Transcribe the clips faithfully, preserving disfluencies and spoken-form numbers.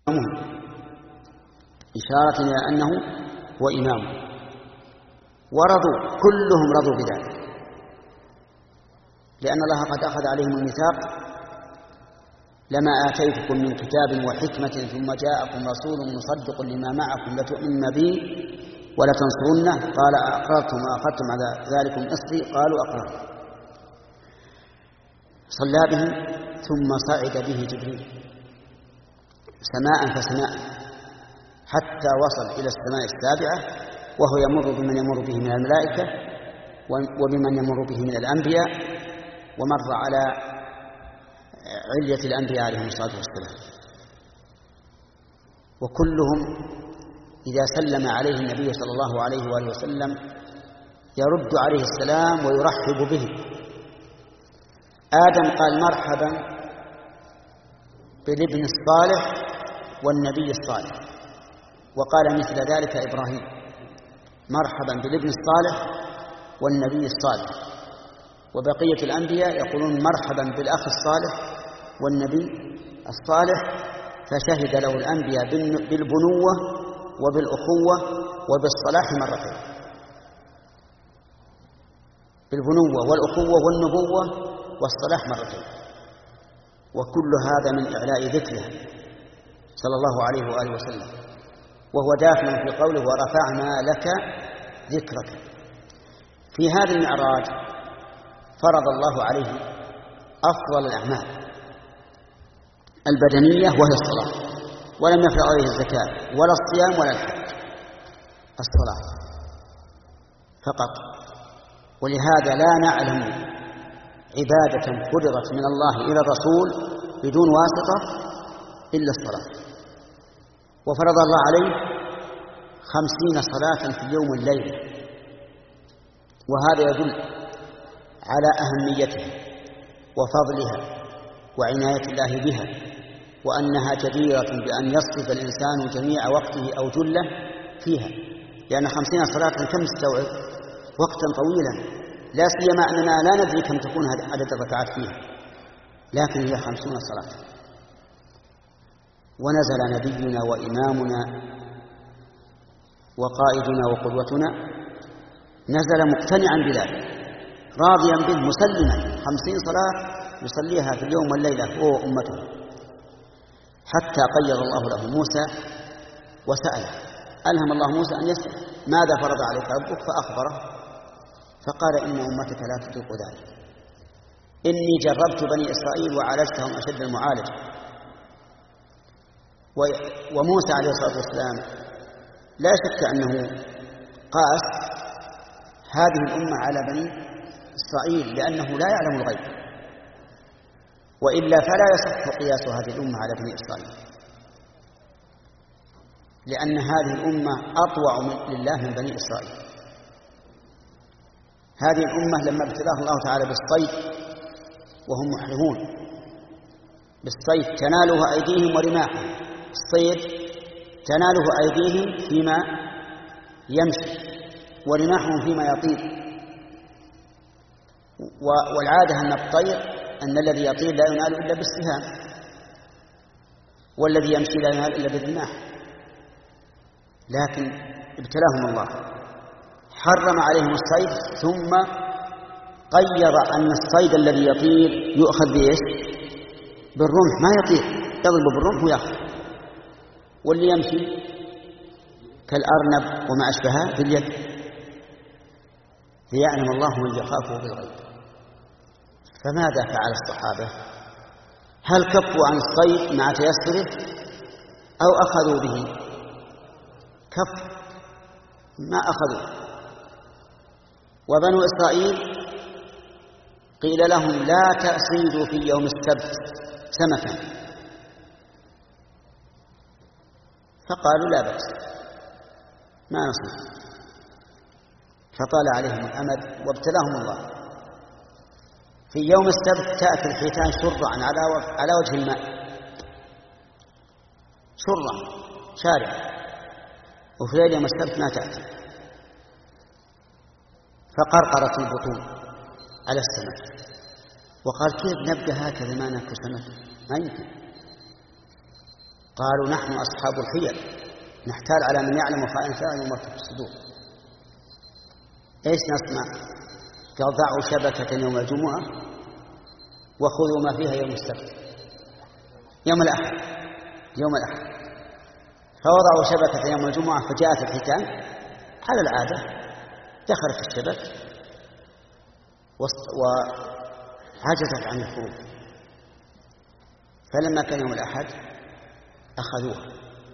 إشارة إلى أنه هو إمام، ورضوا كلهم رضوا بذلك، لأن الله قد أخذ عليهم الميثاق: لما آتيتكم من كتاب وحكمة ثم جاءكم رسول مصدق لما معكم لتؤمنن به ولتنصرنه قال أقررتم وأخذتم على ذلكم إصري قالوا أقررنا. صلى بهم ثم صعد به جبريل سماء فسماء حتى وصل إلى السماء السابعة، وهو يمر بمن يمر به من الملائكة وبمن يمر به من الأنبياء، ومر على علية الأنبياء عليهم الصلاة والسلام. وكلهم إذا سلم عليه النبي صلى الله عليه وآله وسلم يرد عليه السلام ويرحب به. آدم قال مرحبا بالابن الصالح والنبي الصالح، وقال مثل ذلك إبراهيم: مرحبا بالابن الصالح والنبي الصالح. وبقية الأنبياء يقولون مرحبا بالأخ الصالح والنبي الصالح، فشهد له الأنبياء بالبنوة وبالأخوة وبالصلاح مرتين، بالبنوة والأخوة والنبوة والصلاح مرتين. وكل هذا من إعلاء ذكره صلى الله عليه وآله وسلم، وهو داخل في قوله: ورفعنا لك ذكرك. في هذا المعراج فرض الله عليه أفضل الأعمال البدنية وهي الصلاة، ولم يفرض عليه الزكاة ولا الصيام ولا الحج، الصلاة فقط. ولهذا لا نعلم عبادة فرضت من الله إلى الرسول بدون واسطة إلا الصلاة. وفرض الله عليه خمسين صلاة في اليوم والليلة، وهذا يدل على أهميتها وفضلها وعناية الله بها، وأنها جديرة بأن يصرف الإنسان جميع وقته أو جله فيها، لأن خمسين صلاة كم تستوعب وقتا طويلا، لا سيما أننا لا ندري كم تكون عدد الركعات فيها، لكن هي خمسون صلاة. ونزل نبينا وإمامنا وقائدنا وقدوتنا، نزل مقتنعا بذلك راضيا به مسلما، خمسين صلاة يصليها في اليوم والليلة هو وأمته. حتى قيض الله له موسى وسأله، ألهم الله موسى أن يسأل: ماذا فرض عليك ربك؟ فأخبره، فقال: إن أمتك لا تطيق ذلك، إني جربت بني إسرائيل وعالجتهم أشد المعالجة. وموسى عليه الصلاة والسلام لا شك أنه قاس هذه الأمة على بني إسرائيل لأنه لا يعلم الغيب، وإلا فلا يصح قياس هذه الأمة على بني إسرائيل، لأن هذه الأمة أطوع لله من بني إسرائيل. هذه الأمة لما ابتلاه الله تعالى بالصيد وهم محرمون بالصيد تناله أيديهم ورماحهم، الصيد تناله أيديهم فيما يمشي ورماحهم فيما يطير، والعادة أن الطير أن الذي يطير لا ينال إلا بالسهام، والذي يمشي لا ينال إلا بالرماح. لكن ابتلاهم الله، حرم عليهم الصيد، ثم قيض أن الصيد الذي يطير يؤخذ بإيش؟ بالرمح، ما يطير، يضرب بالرمح ويأخذ، واللي يمشي كالأرنب وما أشبهه باليد. ليعلم الله من يخافه بالغيب. فماذا فعل الصحابة؟ هل كفوا عن الصيد مع تيسره أو أخذوا به؟ كف ما أخذوا. وبنو إسرائيل قيل لهم: لا تصيدوا في يوم السبت سمكا، فقالوا: لا بأس، ما نصيد. فطال عليهم الأمد وابتلاهم الله. في يوم السبت تأتي الحيتان شرعا على وجه الماء، شرعا شارع، وفي ليل يوم السبت ما تأتي، فقرقرت البطون على السمك، وقال: كيف نبقى هكذا ما نأكل سمك؟ ما يمكن. قالوا نحن أصحاب الحيل نحتال على من يعلم خائنة الأعين وما تخفي الصدور. إيش نصنع؟ قال ضعوا شبكة يوم الجمعة وخذوا ما فيها يوم السبت يوم الأحد يوم الأحد فوضعوا شبكة يوم الجمعة فجاءت الحيتان على العادة دخلت في الشبك وعجزت عن الخروج، فلما كان يوم الأحد أخذوها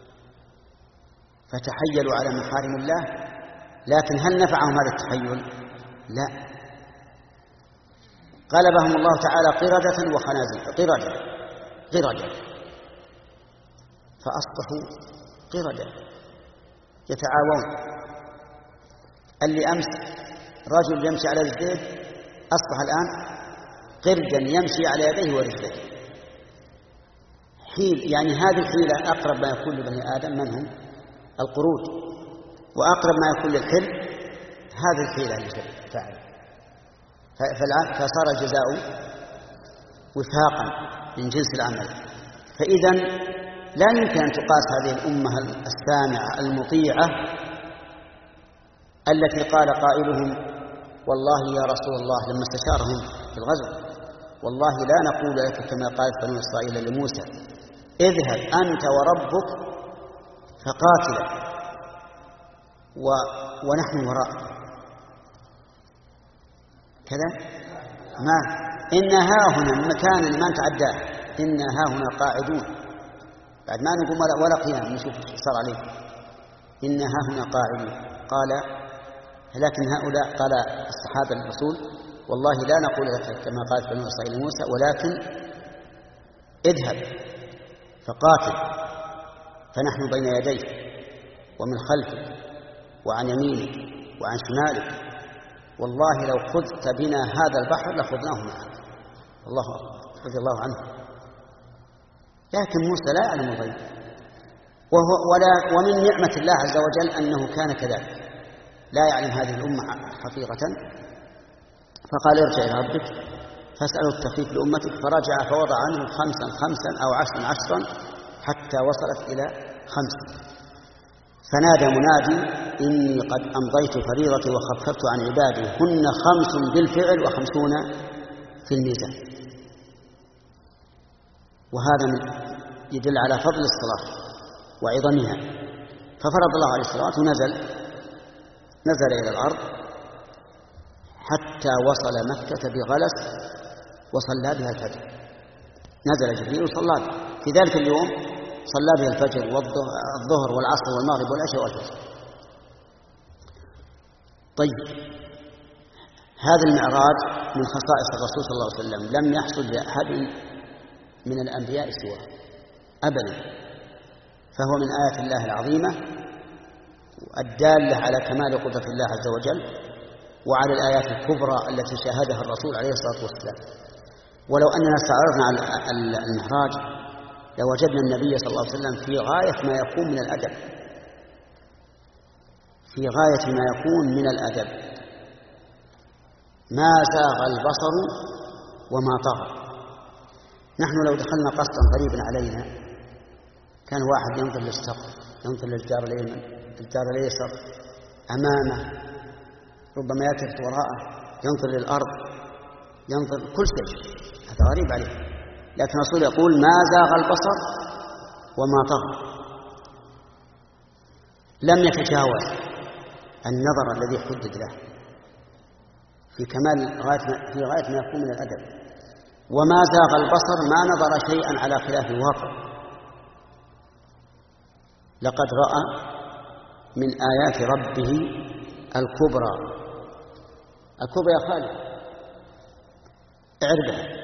فتحيلوا على محارم الله. لكن هل نفعهم هذا التحيل؟ لا، غلبهم الله تعالى قردة وخنازير، قردة قردة فأصبحوا قردة يتعاون. اللي أمس رجل يمشي على رجليه أصبح الآن قردا يمشي على يديه ورجليه. حيل، يعني هذه الحيلة أقرب ما يكون لبني آدم من هم؟ القرود، وأقرب ما يكون للحلم هذه الحيلة اللي فعل. فصار الجزاء وفاقا من جنس العمل. فإذا لا يمكن أن تقاس هذه الأمة السامعة المطيعة التي قال قائلهم والله يا رسول الله لما استشارهم في الغزو والله لا نقول لك كما قالت بنو إسرائيل لموسى اذهب أنت وربك فقاتلا و... ونحن وراء كذا. ما إن ها هنا المكان اللي ما نتعداه، إن ها هنا قاعدون، بعد ما نقوم ولا, ولا قيام نشوف صار عليه. إن ها هنا قاعدون. قال لكن هؤلاء قال الصحابة الرسول والله لا نقول لك كما قالت بنو إسرائيل موسى ولكن اذهب فقاتل فنحن بين يديك ومن خلفك وعن يمينك وعن شمالك والله لو خذت بنا هذا البحر لخذناه معك. الله أكبر رضي الله عنه. لكن موسى لا يعلم الغيب، وهو ولا ومن نعمة الله عز وجل أنه كان كذلك، لا يعلم هذه الأمة حقيقة. فقال ارجع إلى ربك فاسأله التخفيف لأمتك، فرجع فوضع عنه خمسا خمسا أو عشرا عشرا حتى وصلت إلى خمس. فنادى منادي إني قد أمضيت فريضتي وخففت عن عبادي هن خمس بالفعل وخمسون في الميزان. وهذا يدل على فضل الصلاة وعظمها. ففرض الله عليه الصلاة ونزل نزل إلى الأرض حتى وصل مكة بغلس وصلى بها الفجر. نزل جبريل وصلى بها في ذلك اليوم، صلى بها الفجر والظهر والعصر والمغرب والعشاء والفجر. طيب هذا المعراج من خصائص الرسول صلى الله عليه وسلم لم يحصل لأحد من الأنبياء سواه أبدا، فهو من آيات الله العظيمة الدالة على كمال قدرة الله عز وجل وعلى الآيات الكبرى التي شاهدها الرسول عليه الصلاة والسلام. ولو أننا استعرضنا على المعراج لوجدنا النبي صلى الله عليه وسلم في غاية ما يكون من الأدب، في غاية ما يكون من الأدب، ما زاغ البصر وما طغى. نحن لو دخلنا قصرا قريبا علينا كان واحد ينظر للسقف، ينظر للجار اليمين، للجار اليسار، أمامه، ربما يلتفت وراءه، ينظر للأرض، ينظر كل شيء. هذا غريب عليه. لكن الرسول يقول ما زاغ البصر وما طغى، لم يتجاوز النظر الذي حدد له في كمال غاية في غاية ما يكون من الأدب. وما زاغ البصر ما نظر شيئا على خلاف الواقع. لقد رأى من آيات ربه الكبرى. الكبرى يا خالد اعرفها.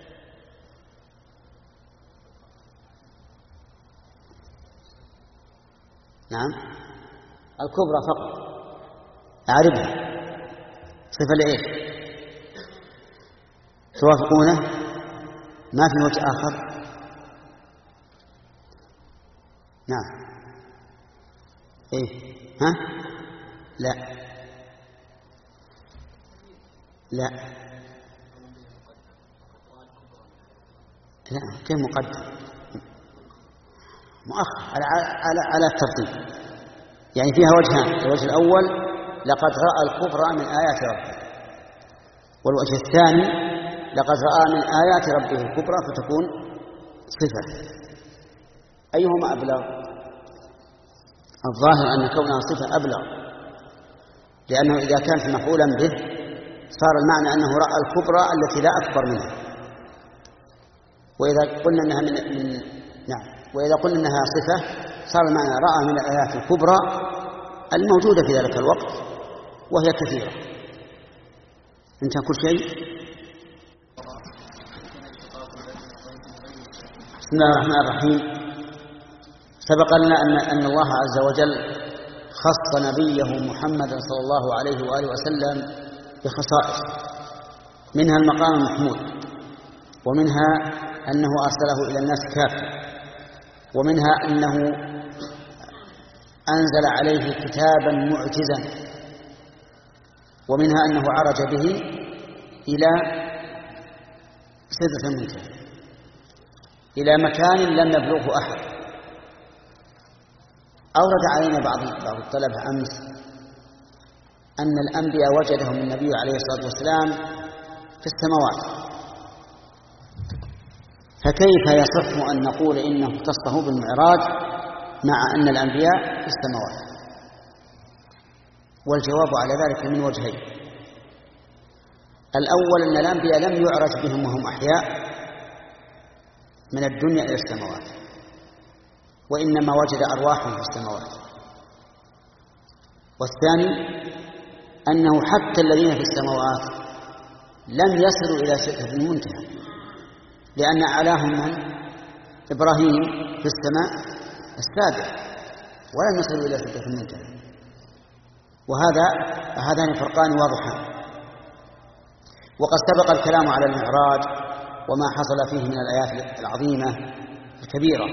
نعم الكبرى فقط أعرفها. صفة لإيش؟ توافقونه؟ ما في وجه آخر؟ نعم إيه ها؟ لا لا لا كيف مقدم؟ مؤخر على, على, على الترتيب، يعني فيها وجهان. الوجه الأول لقد رأى الكفر من آيات ربه، والوجه الثاني لقد رأى من آيات ربه الكبرى فتكون صفة. أيهما أبلغ؟ الظاهر أن كونها صفة أبلغ، لأنه إذا كانت مفعولا به صار المعنى أنه رأى الكبرى التي لا أكبر منها. وإذا قلنا أنها من, من نعم وإذا قلنا أنها صفة صار المعنى رأى من الآيات الكبرى الموجودة في ذلك الوقت وهي كثيرة. انتهى كل شيء. بسم الله الرحمن الرحيم. سبق لنا أن, أن الله عز وجل خص نبيه محمد صلى الله عليه وآله وسلم بخصائص، منها المقام المحمود، ومنها أنه أرسله إلى الناس كافة، ومنها أنه أنزل عليه كتابا معجزا، ومنها أنه عرج به إلى سدرة المنتهى، إلى مكان لم يبلغه أحد. أورد علينا بعض بعض الطلبة أمس أن الأنبياء وجدهم النبي عليه الصلاة والسلام في السماوات، فكيف يصح أن نقول إنه اختصه بالمعراج مع أن الأنبياء في السماوات؟ والجواب على ذلك من وجهين. الأول أن الأنبياء لم يعرج بهم وهم أحياء من الدنيا إلى السماوات، وإنما وجد أرواحهم في السماوات. والثاني أنه حتى الذين في السماوات لم يصلوا إلى سدرة المنتهى، لأن أعلاهم من؟ إبراهيم في السماء السابع، ولم يصلوا إلى سدرة المنتهى. وهذا هذان فرقان واضحان. وقد سبق الكلام على المعراج وما حصل فيه من الآيات العظيمة الكبيرة،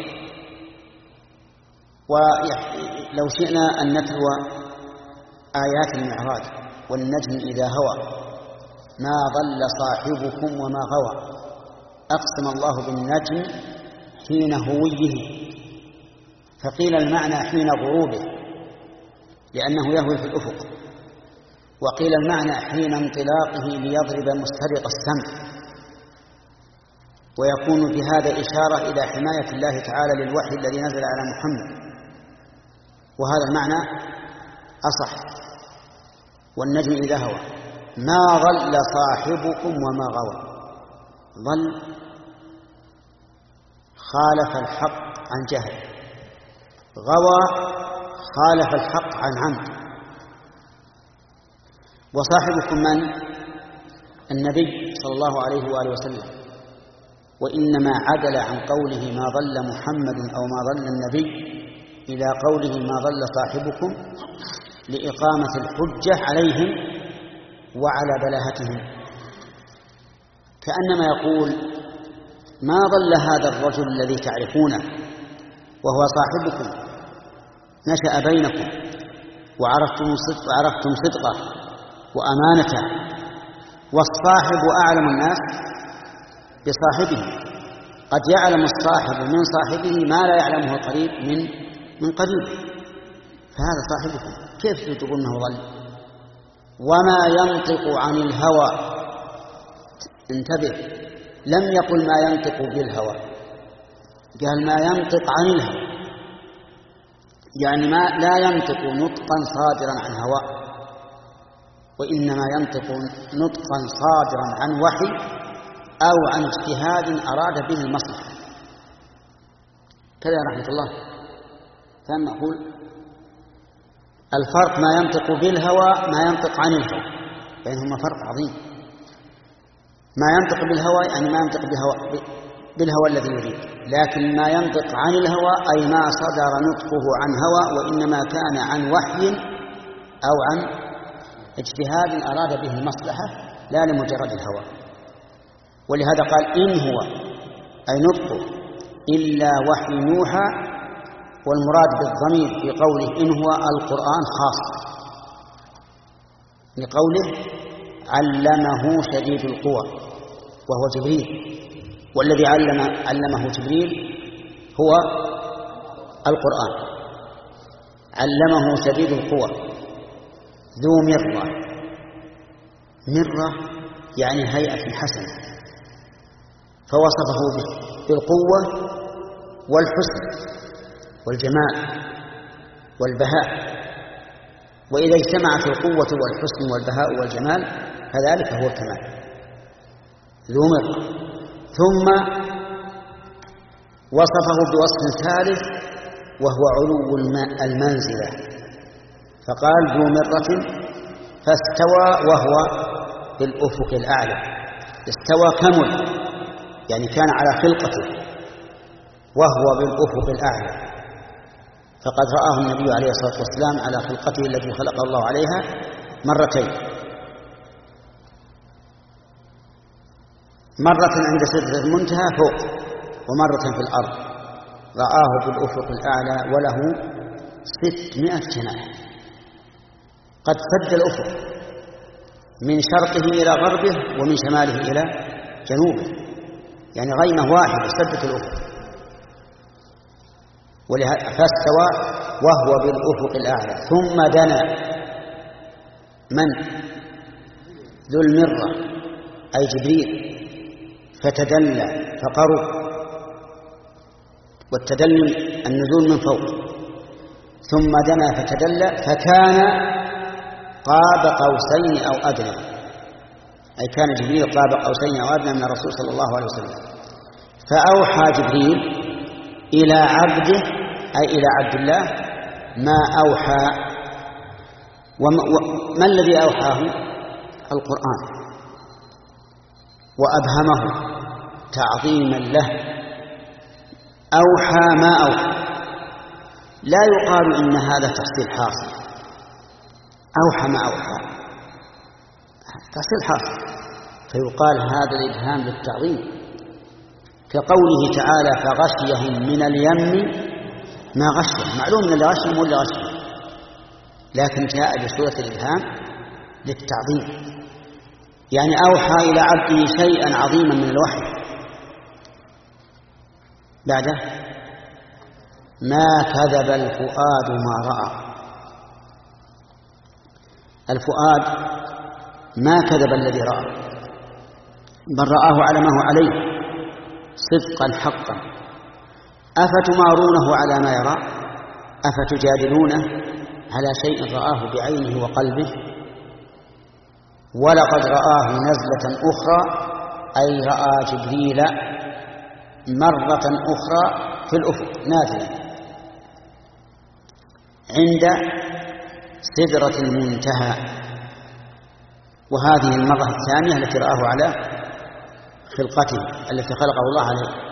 ولو شئنا أن نتلو آيات المعراج: والنجم إذا هوى ما ضل صاحبكم وما غوى، أقسم الله بالنجم حين هويه، فقيل المعنى حين غروبه لأنه يهوي في الأفق، وقيل المعنى حين انطلاقه ليضرب مسترق السمع، ويكون في هذا إشارة إلى حماية الله تعالى للوحي الذي نزل على محمد، وهذا المعنى أصح. والنجم إذا هوى ما ضل صاحبكم وما غوى، ضل خالف الحق عن جهل، غوى خالف الحق عن عمد. وصاحبكم من؟ النبي صلى الله عليه وآله وسلم، وإنما عدل عن قوله ما ضل محمد أو ما ضل النبي إلى قوله ما ضل صاحبكم لإقامة الحجة عليهم وعلى بلاهتهم، كأنما يقول ما ضل هذا الرجل الذي تعرفونه وهو صاحبكم، نشأ بينكم وعرفتم صدق وعرفتم صدقه وأمانته، والصاحب أعلم الناس بصاحبه، قد يعلم الصاحب من صاحبه ما لا يعلمه القريب من من قريبه، فهذا صاحبكم، كيف تقول انه ضل؟ وما ينطق عن الهوى، انتبه، لم يقل ما ينطق بالهوى، قال ما ينطق عن الهوى، يعني ما لا ينطق نطقا صادرا عن هوى، وإنما ينطق نطقا صادرا عن وحي أو عن اجتهاد أراد به المصلحة. كذا رحمة الله كان نقول الفرق ما ينطق بالهوى ما ينطق عن الهوى، بينهما فرق عظيم. ما ينطق بالهوى يعني ما ينطق بهوى بالهوى الذي يريد، لكن ما ينطق عن الهوى أي ما صدر نطقه عن هوى، وإنما كان عن وحي أو عن اجتهاد أراد به المصلحة لا لمجرد الهوى. ولهذا قال إن هو أي نطقه إلا وحي يوحى، والمراد بالضمير في قوله إن هو القرآن خاص، لقوله علمه شديد القوى وهو جبريل، والذي علم علمه جبريل هو القرآن. علمه شديد القوى ذو مرة. مرة يعني هيئة حسنة، فوصفه بالقوة والحسن والجمال والبهاء. وإذا اجتمعت القوة والحسن والبهاء والجمال فذلك هو الكمال. ذو مرة. ثم وصفه بوصف ثالث وهو علو المنزلة، فقال ذو مرة فاستوى وهو بالأفق الأعلى. استوى كمل يعني كان على خلقته وهو بالأفق الأعلى، فقد رآه النبي عليه الصلاة والسلام على خلقته التي خلق الله عليها مرتين، مرة عند سدرة المنتهى فوق ومرة في الأرض. رآه بالأفق الأعلى وله ستمائة جناح، قد سد الأفق من شرقه إلى غربه ومن شماله إلى جنوبه، يعني غيمة واحدة سدت الأفق. فاستوى وهو بالأفق الأعلى. ثم دنا من ذو المرة أي جبريل فتدلى فقرب، والتدلي النزول من فوق. ثم دنا فتدلى فكان قاب قوسين أو أدنى، أي كان جبريل قاب قوسين أو أدنى من الرسول صلى الله عليه وسلم. فأوحى جبريل إلى عبده أي إلى عبد الله ما أوحى. وما الذي أوحاه؟ القرآن، وأبهمه تعظيما له. أوحى ما أوحى، لا يقال إن هذا تفصيل حاصل. أوحى ما أوحى تفصيل حاصل، فيقال هذا الإبهام للتعظيم، كقوله تعالى فغشيهم من اليم ما غشيهم. معلوم من اللي غشيهم واللي غشيهم، لكن جاء بصورة الإبهام للتعظيم، يعني أوحى إلى عبده شيئا عظيما من الوحي. بعده ما كذب الفؤاد ما رأى. الفؤاد ما كذب الذي رأى، بل رآه على ما هو عليه صدقا حقا. أفتمارونه على ما يرى؟ أفتجادلونه على شيء رآه بعينه وقلبه؟ ولقد رآه نزلة أخرى أي رأى جبريل مرة أخرى في الأفق نازلا عند سدرة المنتهى. وهذه المرة الثانية التي رآه على خلقته التي خلقه الله عليه.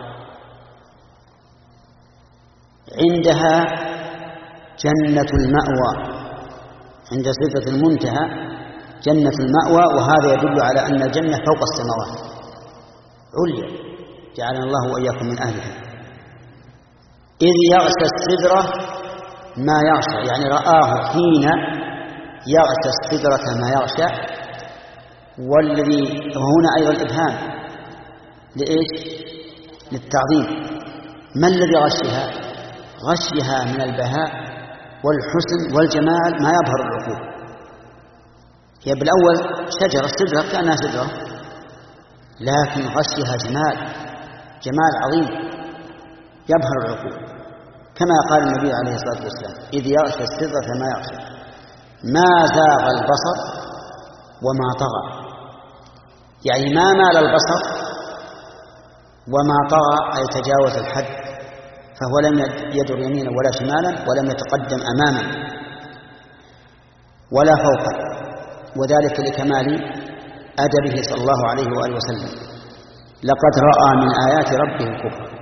عندها جنة المأوى، عند سدرة المنتهى جنة المأوى، وهذا يدل على أن الجنة فوق السماوات عليا، جعلنا الله وإياكم من أهلها. إذ يغشى السدرة ما يغشى، يعني رآه حين يغشى السدرة ما يغشى. والذي وهنا أيضا الإبهام لإيش؟ للتعظيم. ما الذي غشها؟ غشها من البهاء والحسن والجمال ما يظهر العقول. هي بالأول شجرة السدرة كأنها سدرة، لكن غشها جمال جمال عظيم يبهر العقول، كما قال النبي عليه الصلاة والسلام إذ يغشى السدرة ما يغشى ما زاغ البصر وما طغى، يعني ما مال البصر وما طغى أي تجاوز الحد، فهو لم يدر يمينا ولا شمالا ولم يتقدم أماما ولا فوقا، وذلك لكمال أدبه صلى الله عليه وآله وسلم. لقد رأى من آيات ربه الكبرى.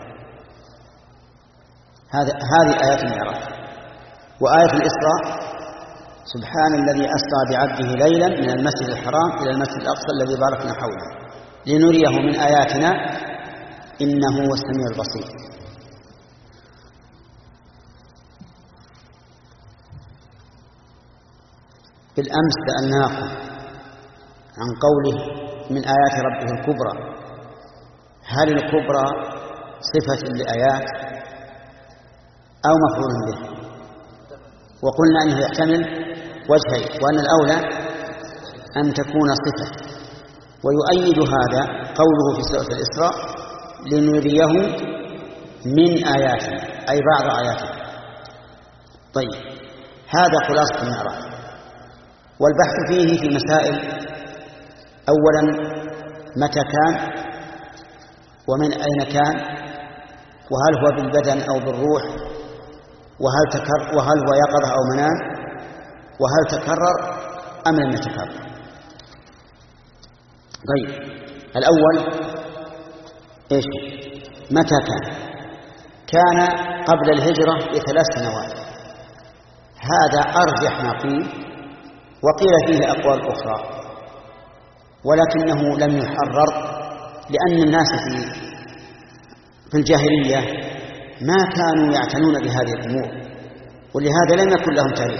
هذه آيات المعراج. وآية الإسراء سبحان الذي أسرى بعبده ليلا من المسجد الحرام إلى المسجد الأقصى الذي باركنا حوله لنريه من آياتنا إنه هو السميع البصير. بالأمس سألناكم عن قوله من آيات ربه الكبرى، هل الكبرى صفة لآيات أو مفعول به. وقلنا أنه يحتمل وجهين، وأن الأولى أن تكون صفة. ويؤيد هذا قوله في سورة الإسراء لنريه من آياتنا، أي بعض آياتنا. طيب، هذا خلاصة المعراج، والبحث فيه في مسائل: أولا متى كان، ومن أين كان، وهل هو بالبدن أو بالروح، وهل تكرر، وهل هو يقظة أو منام، وهل تكرر أم لم يتكرر. طيب، الأول إيش؟ متى كان؟ كان قبل الهجرة بثلاث سنوات، هذا أرجح ما قيل، وقيل فيه أقوال أخرى، ولكنه لم يحرر، لأن الناس في في الجاهلية ما كانوا يعتنون بهذه الأمور، ولهذا لم يكن لهم تاريخ.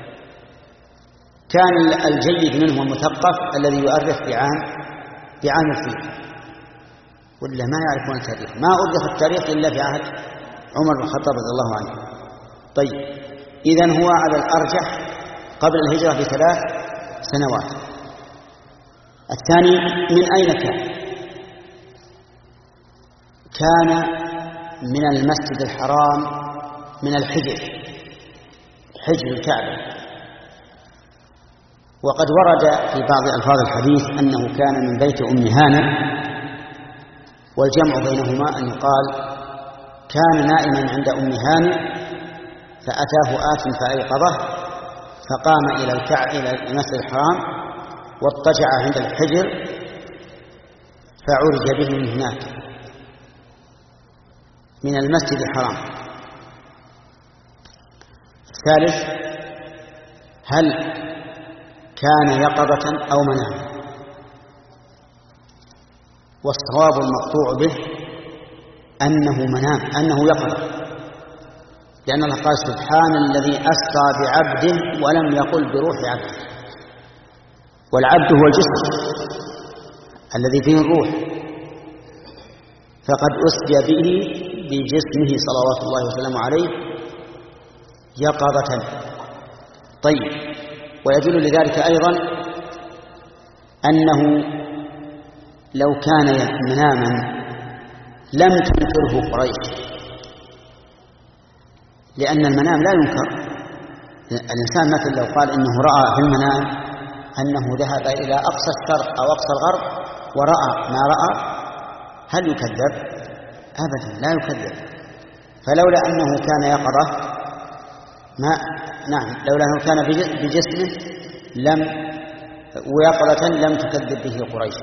كان الجيد منهم المثقف الذي يؤرخ بعام بعام الفيل، ولا ما يعرفون التاريخ. ما أرخ التاريخ إلا في عهد عمر بن الخطاب رضي الله عنه. طيب، إذن هو على الأرجح قبل الهجرة بثلاث سنوات. الثاني، من أين كان؟ كان من المسجد الحرام، من الحجر، حجر الكعبة. وقد ورد في بعض ألفاظ الحديث أنه كان من بيت أم هانئ، والجمع بينهما أن يقال كان نائما عند أم هانئ فأتاه آت فأيقظه، فقام إلى الكعبة إلى المسجد الحرام واضطجع عند الحجر فعرج به من هناك، من المسجد الحرام. الثالث، هل كان يقظة أو منام؟ والصواب المقطوع به أنه منام، أنه يقظة، لأن الله قال: سبحان الذي أسرى بعبده ولم يقل بروح عبده. والعبد هو الجسم الذي فيه الروح، فقد أسري به بجسمه صلوات الله وسلامه عليه يقظة. طيب، ويدل لذلك أيضا أنه لو كان مناما لم تنكره قريش، لأن المنام لا ينكر. الإنسان مثل لو قال إنه رأى في المنام أنه ذهب إلى أقصى الشرق أو أقصى الغرب ورأى ما رأى، هل يكذب؟ أبدا لا يكذب. فلولا أنه كان يقظة ما نعم لولا أنه كان بجسمه لم ويقظة لم تكذب به قريش.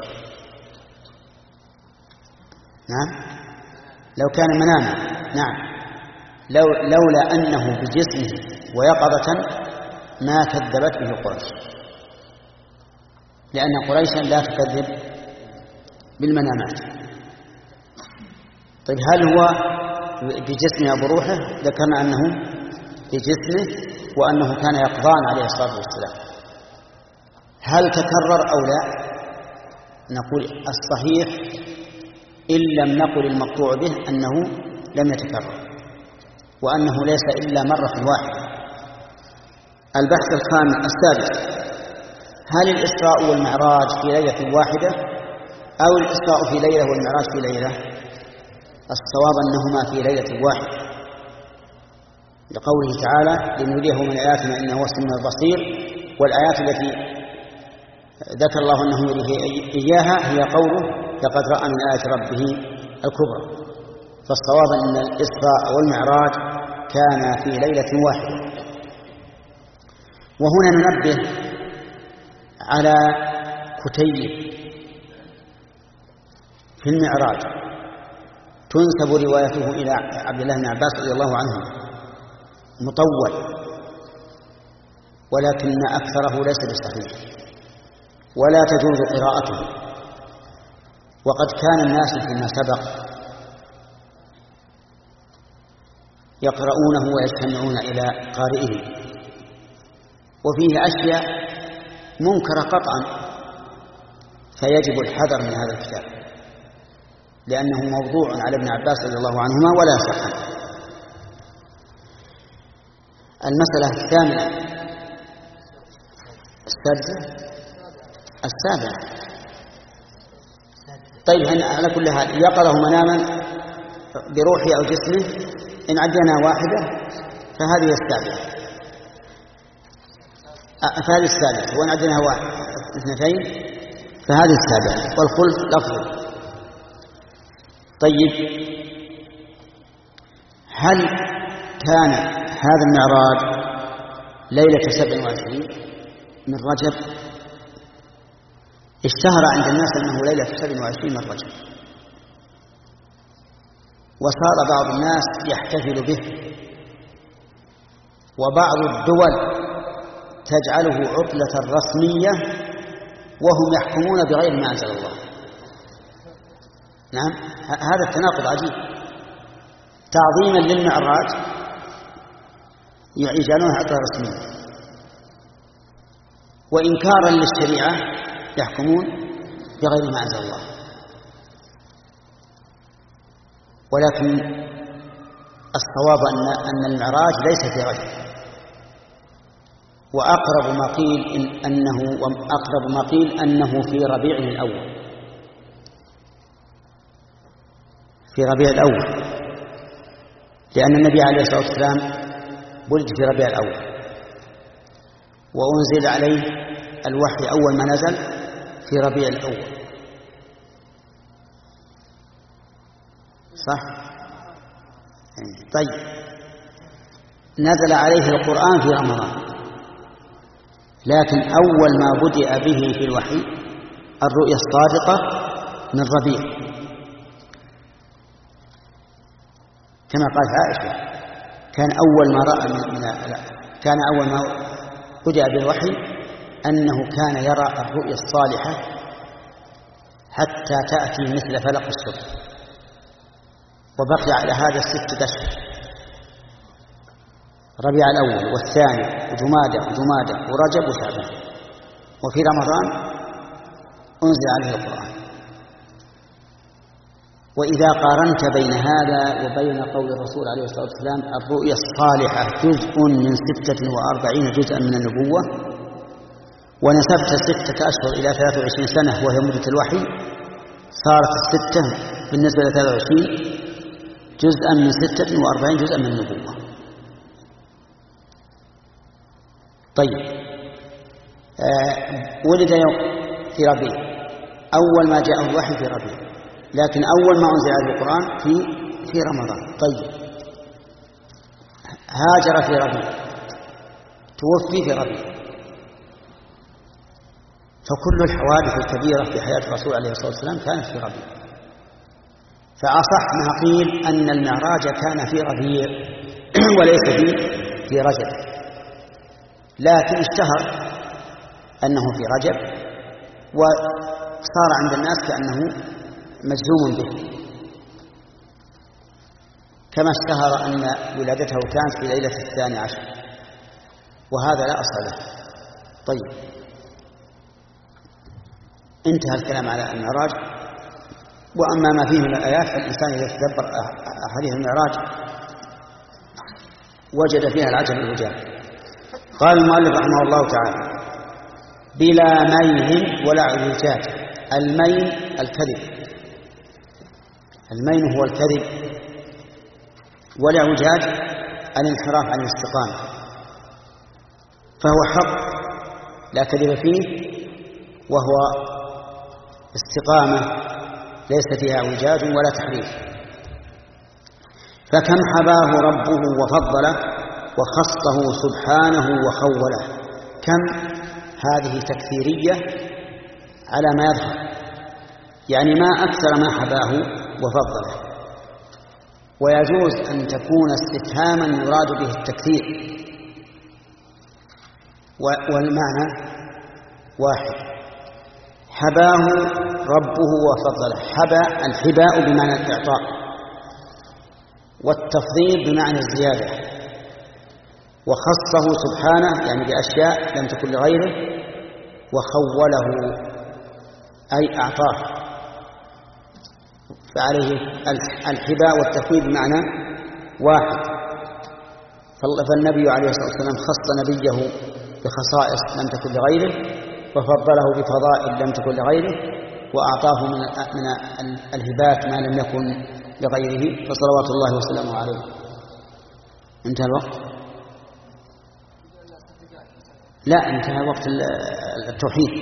نعم، لو كان مناما، نعم لو لولا أنه بجسمه ويقظة ما كذبت به قريش، لأن قريشا لا تكذب بالمنامات. طيب، هل هو بجسمه أو بروحه؟ ذكرنا أنه بجسمه وأنه كان يقظان عليه الصلاة والسلام. هل تكرر أو لا؟ نقول الصحيح إن لم نقل المقطوع به أنه لم يتكرر، وأنه ليس إلا مرة واحدة. البحث الخامس السادس: هل الإسراء والمعراج في ليلة واحدة أو الإسراء في ليلة والمعراج في ليلة؟ الصواب أنهما في ليلة واحدة، لقوله تعالى: لنريه من آياتنا إنه هو السميع البصير. والآيات التي ذكر الله أنه يريه إياها هي قوله: لقد رأى من آيات ربه الكبرى. فالصواب أن الإسراء والمعراج كان في ليلة واحدة. وهنا ننبه على كتيب في المعراج تنسب روايته إلى عبد الله بن عباس رضي الله عنه، مطول، ولكن أكثره ليس بصحيح ولا تجوز قراءته. وقد كان الناس فيما سبق يقرؤونه ويجتمعون إلى قارئه، وفيه أشياء منكرة قطعا، فيجب الحذر من هذا الكتاب لأنه موضوع على ابن عباس رضي الله عنهما ولا يصح. المسألة الثامنة السادسة السابعة. طيب على كل حال يقظه مناما بروحه أو جسمه، إن عدنا واحدة فهذه السابعة، فهذه السادسة، وإن عدنا واحد اثنتين فهذه السابعة، والخلف لفظ. طيب هل كان هذا المعراج ليلة سبع وعشرين من رجب؟ اشتهر عند الناس أنه ليلة سبع وعشرين من رجب، وصار بعض الناس يحتفل به، وبعض الدول تجعله عطلة رسمية وهم يحكمون بغير ما أنزل الله. نعم، هذا التناقض عجيب. تعظيما للمعراج يجعلونها عطلة رسمية، وإنكارا للشريعة يحكمون بغير ما أنزل الله. ولكن الصواب أن أن المعراج ليس في رجب، وأقرب ما قيل إن أنه وأقرب ما قيل أنه في ربيع الأول، في ربيع الأول، لأن النبي عليه الصلاة والسلام ولد في ربيع الأول، وأنزل عليه الوحي أول ما نزل في ربيع الأول، صح؟ طيب نزل عليه القرآن في رمضان، لكن أول ما بدأ به في الوحي الرؤيا الصادقة من ربيع، كما قالت عائشة كان أول ما رأى من كان أول ما بدأ بالوحي أنه كان يرى الرؤيا الصالحة حتى تأتي مثل فلق الصبح، وبقي على هذا ستة أشهر، ربيع الأول والثاني وجمادى وجمادى ورجب وشعبان، وفي رمضان أنزل عليه القرآن. وإذا قارنت بين هذا وبين قول الرسول عليه الصلاة والسلام الرؤيا الصالحة جزء من ستة وأربعين جزءا من النبوة، ونسبت ستة أشهر إلى ثلاثة وعشرين سنة وهي مدة الوحي، صارت الستة بالنسبة إلى ثلاثة وعشرين جزءا من ستة وأربعين جزءا من النبوة. طيب آه ولد في ربيع، أول ما جاءه الوحي في ربيع، لكن أول ما أنزل عليه القرآن في في رمضان. طيب هاجر في ربيع، توفي في ربيع، فكل الحوادث الكبيرة في حياة الرسول عليه الصلاة والسلام كانت في ربيع. فأصح ما قيل أن المعراج كان في ربيع وليس في في رجب، لكن اشتهر أنه في رجب، وصار عند الناس كأنه مجزوم به، كما اشتهر أن ولادته كانت في ليلة الثاني عشر، وهذا لا أصل له. طيب انتهى الكلام على المعراج، وأما ما فيه من الآيات فالإنسان إذا يتدبر أحاديث المعراج وجد فيها العجب العجاب. قال المؤلف رحمه الله تعالى: بلا ميل ولا اعوجاج. الميل الكذب، الميل هو الكذب، والاعوجاج الانحراف عن الاستقامة، فهو حق لا كذب فيه، وهو استقامة ليس فيها اعوجاج ولا تحريف. فكم حباه ربه وفضله وخصه سبحانه وخوله. كم هذه تكثيرية على ما يظهر، يعني ما أكثر ما حباه وفضله، ويجوز أن تكون استفهاما يراد به التكثير، والمعنى واحد. حباه ربه وفضله، حبى الحباء بمعنى الإعطاء، والتفضيل بمعنى الزيادة، وخصه سبحانه يعني بأشياء لم تكن لغيره، وخوله أي أعطاه، فعليه الحباء والتفويض بمعنى واحد. فالنبي عليه الصلاة والسلام خص نبيه بخصائص لم تكن لغيره، وفضله بفضائل لم تكن لغيره، وأعطاه من من الهبات ما لم يكن لغيره، فصلوات الله وسلامه عليه. انتهى الوقت؟ لا، انتهى وقت التوحيد.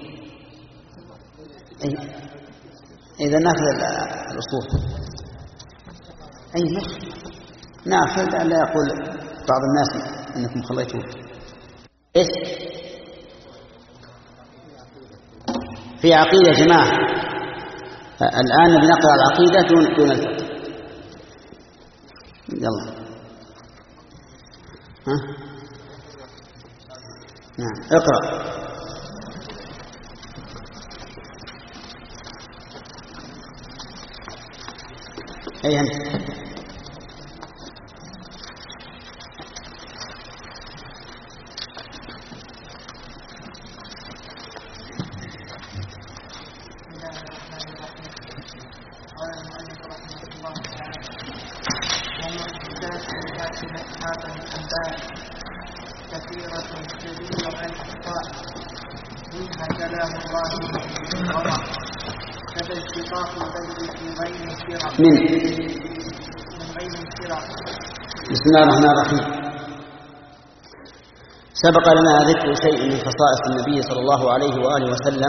إذا نأخذ الأصول. أي نأخذ، لا يقول بعض الناس أنكم خليتوه. إيش في عقيدة يا جماعة؟ الآن بنقرأ العقيدة دون دون الفقه. يلا. ها؟ نعم، اقرأ. أي أنت؟ من بسم الله الرحمن الرحيم. سبق لنا ذكر شيء من خصائص النبي صلى الله عليه وآله وسلم،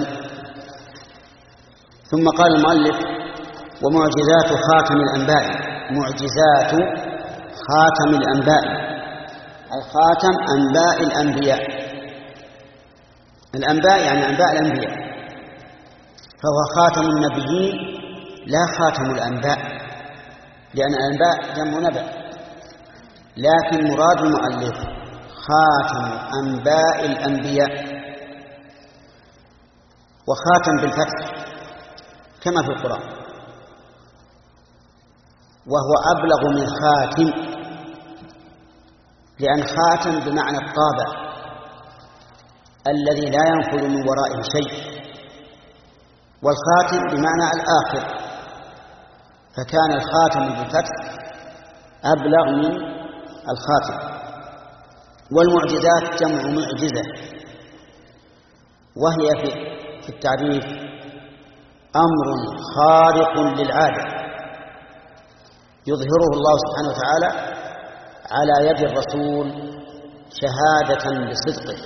ثم قال المؤلف: ومعجزات خاتم الأنباء. معجزات خاتم الأنباء أي خاتم أنباء الأنبياء. الأنباء يعني أنباء الأنبياء، فهو خاتم النبيين لا خاتم الأنباء، لأن الأنباء جمع نبأ، لكن مراد المؤلف خاتم أنباء الأنبياء، وخاتم بالفتح كما في القرآن، وهو أبلغ من خاتم، لأن خاتم بمعنى الطابع الذي لا ينفذ من ورائه شيء، والخاتم بمعنى الآخر، فكان الخاتم بالفتح أبلغ من الخاتم. والمعجزات جمع معجزة، وهي في التعريف أمر خارق للعادة يظهره الله سبحانه وتعالى على يد الرسول شهادة بصدقه.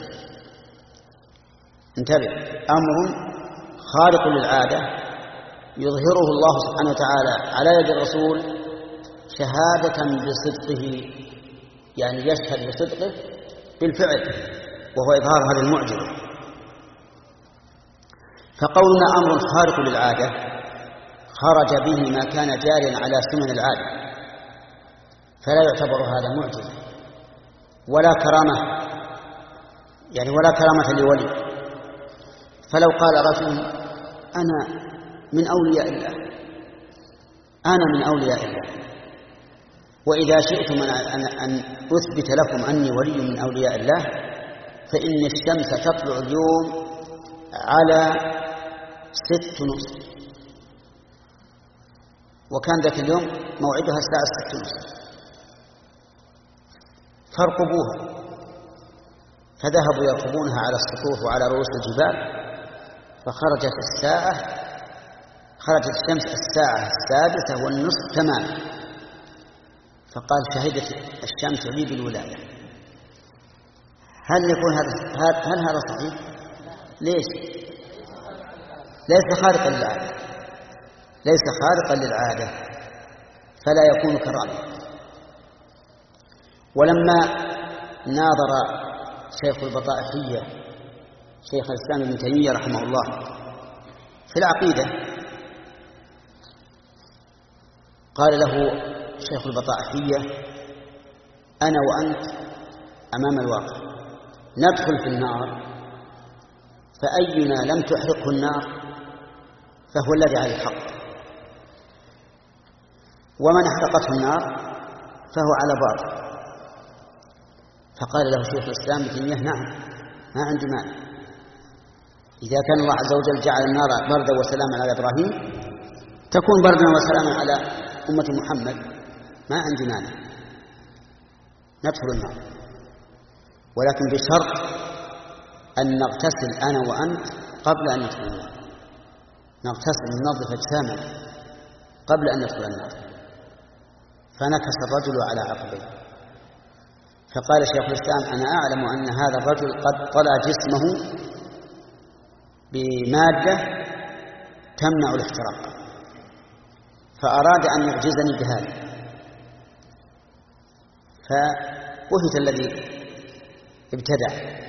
انتبه، أمر خارق للعادة يظهره الله سبحانه وتعالى على يد الرسول شهادة بصدقه، يعني يشهد بصدقه بالفعل، وهو إظهار هذه المعجزة. فقولنا أمر خارق للعادة خرج به ما كان جاريا على سنن العادة، فلا يعتبر هذا معجزة ولا كرامة، يعني ولا كرامة لولي. فلو قال رجل: أنا من أولياء الله، أنا من أولياء الله، وإذا شئتم أن أثبت لكم أني ولي من أولياء الله فإن الشمس تطلع اليوم على ست نصف، وكان ذاك اليوم موعدها الساعة ست نصف، فارقبوها. فذهبوا يرقبونها على السطوح وعلى رؤوس الجبال، فخرجت الساعة خرجت الشمس الساعة السادسة والنصف تماما، فقال: شهدت الشمس لي بالولاية. هل يكون هذا هل هذا صحيح؟ ليش؟ ليس خارقا للعادة، ليس خارقا للعادة، فلا يكون كرامة. ولما ناظر شيخ البطائحية شيخ الإسلام ابن تيمية رحمه الله في العقيدة، قال له شيخ البطائحية: أنا وأنت أمام الواقع، ندخل في النار، فأينا لم تحرقه النار فهو الذي عليه الحق، ومن أحرقته النار فهو على باطل. فقال له شيخ الإسلام ابن تيمية: نعم، ما عندي مانع، إذا كان الله عز وجل جعل النار بردا وسلاما على إبراهيم تكون بردا وسلاما على أمة محمد، ما عندي مانع. ندخل النار، ولكن بشرط أن نغتسل أنا وأنت قبل أن ندخل النار، نغتسل ننظف أجسامنا قبل أن ندخل النار. فنكس الرجل على عقبيه، فقال شيخ الإسلام: أنا أعلم أن هذا الرجل قد طلع جسمه بمادة تمنع الاحتراق، فأراد أن يعجزني بهذا، فبهت الذي ابتدع.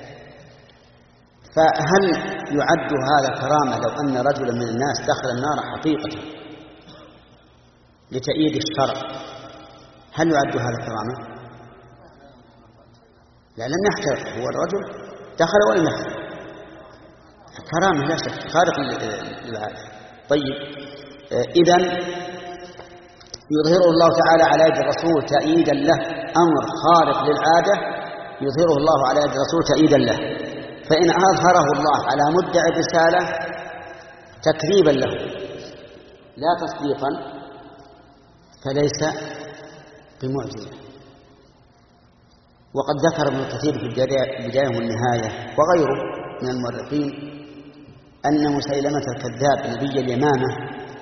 فهل يعد هذا كرامة لو أن رجلا من الناس دخل النار حقيقة لتأييد الشرع؟ هل يعد هذا كرامة؟ لا، لم يحترق، هو الرجل دخل ولم يحترق، كرامة لا شك، خارق للعادة. طيب، إذن يظهره الله تعالى على يد الرسول تأييدا له، أمر خارق للعادة يظهره الله على يد الرسول تأييدا له. فإن أظهره الله على مدعي الرسالة تكذيبا له لا تصديقا فليس بمعجزة. وقد ذكر ابن كثير في البداية والنهاية وغيره من المؤرخين أن مسيلمة الكذاب نبي اليمامة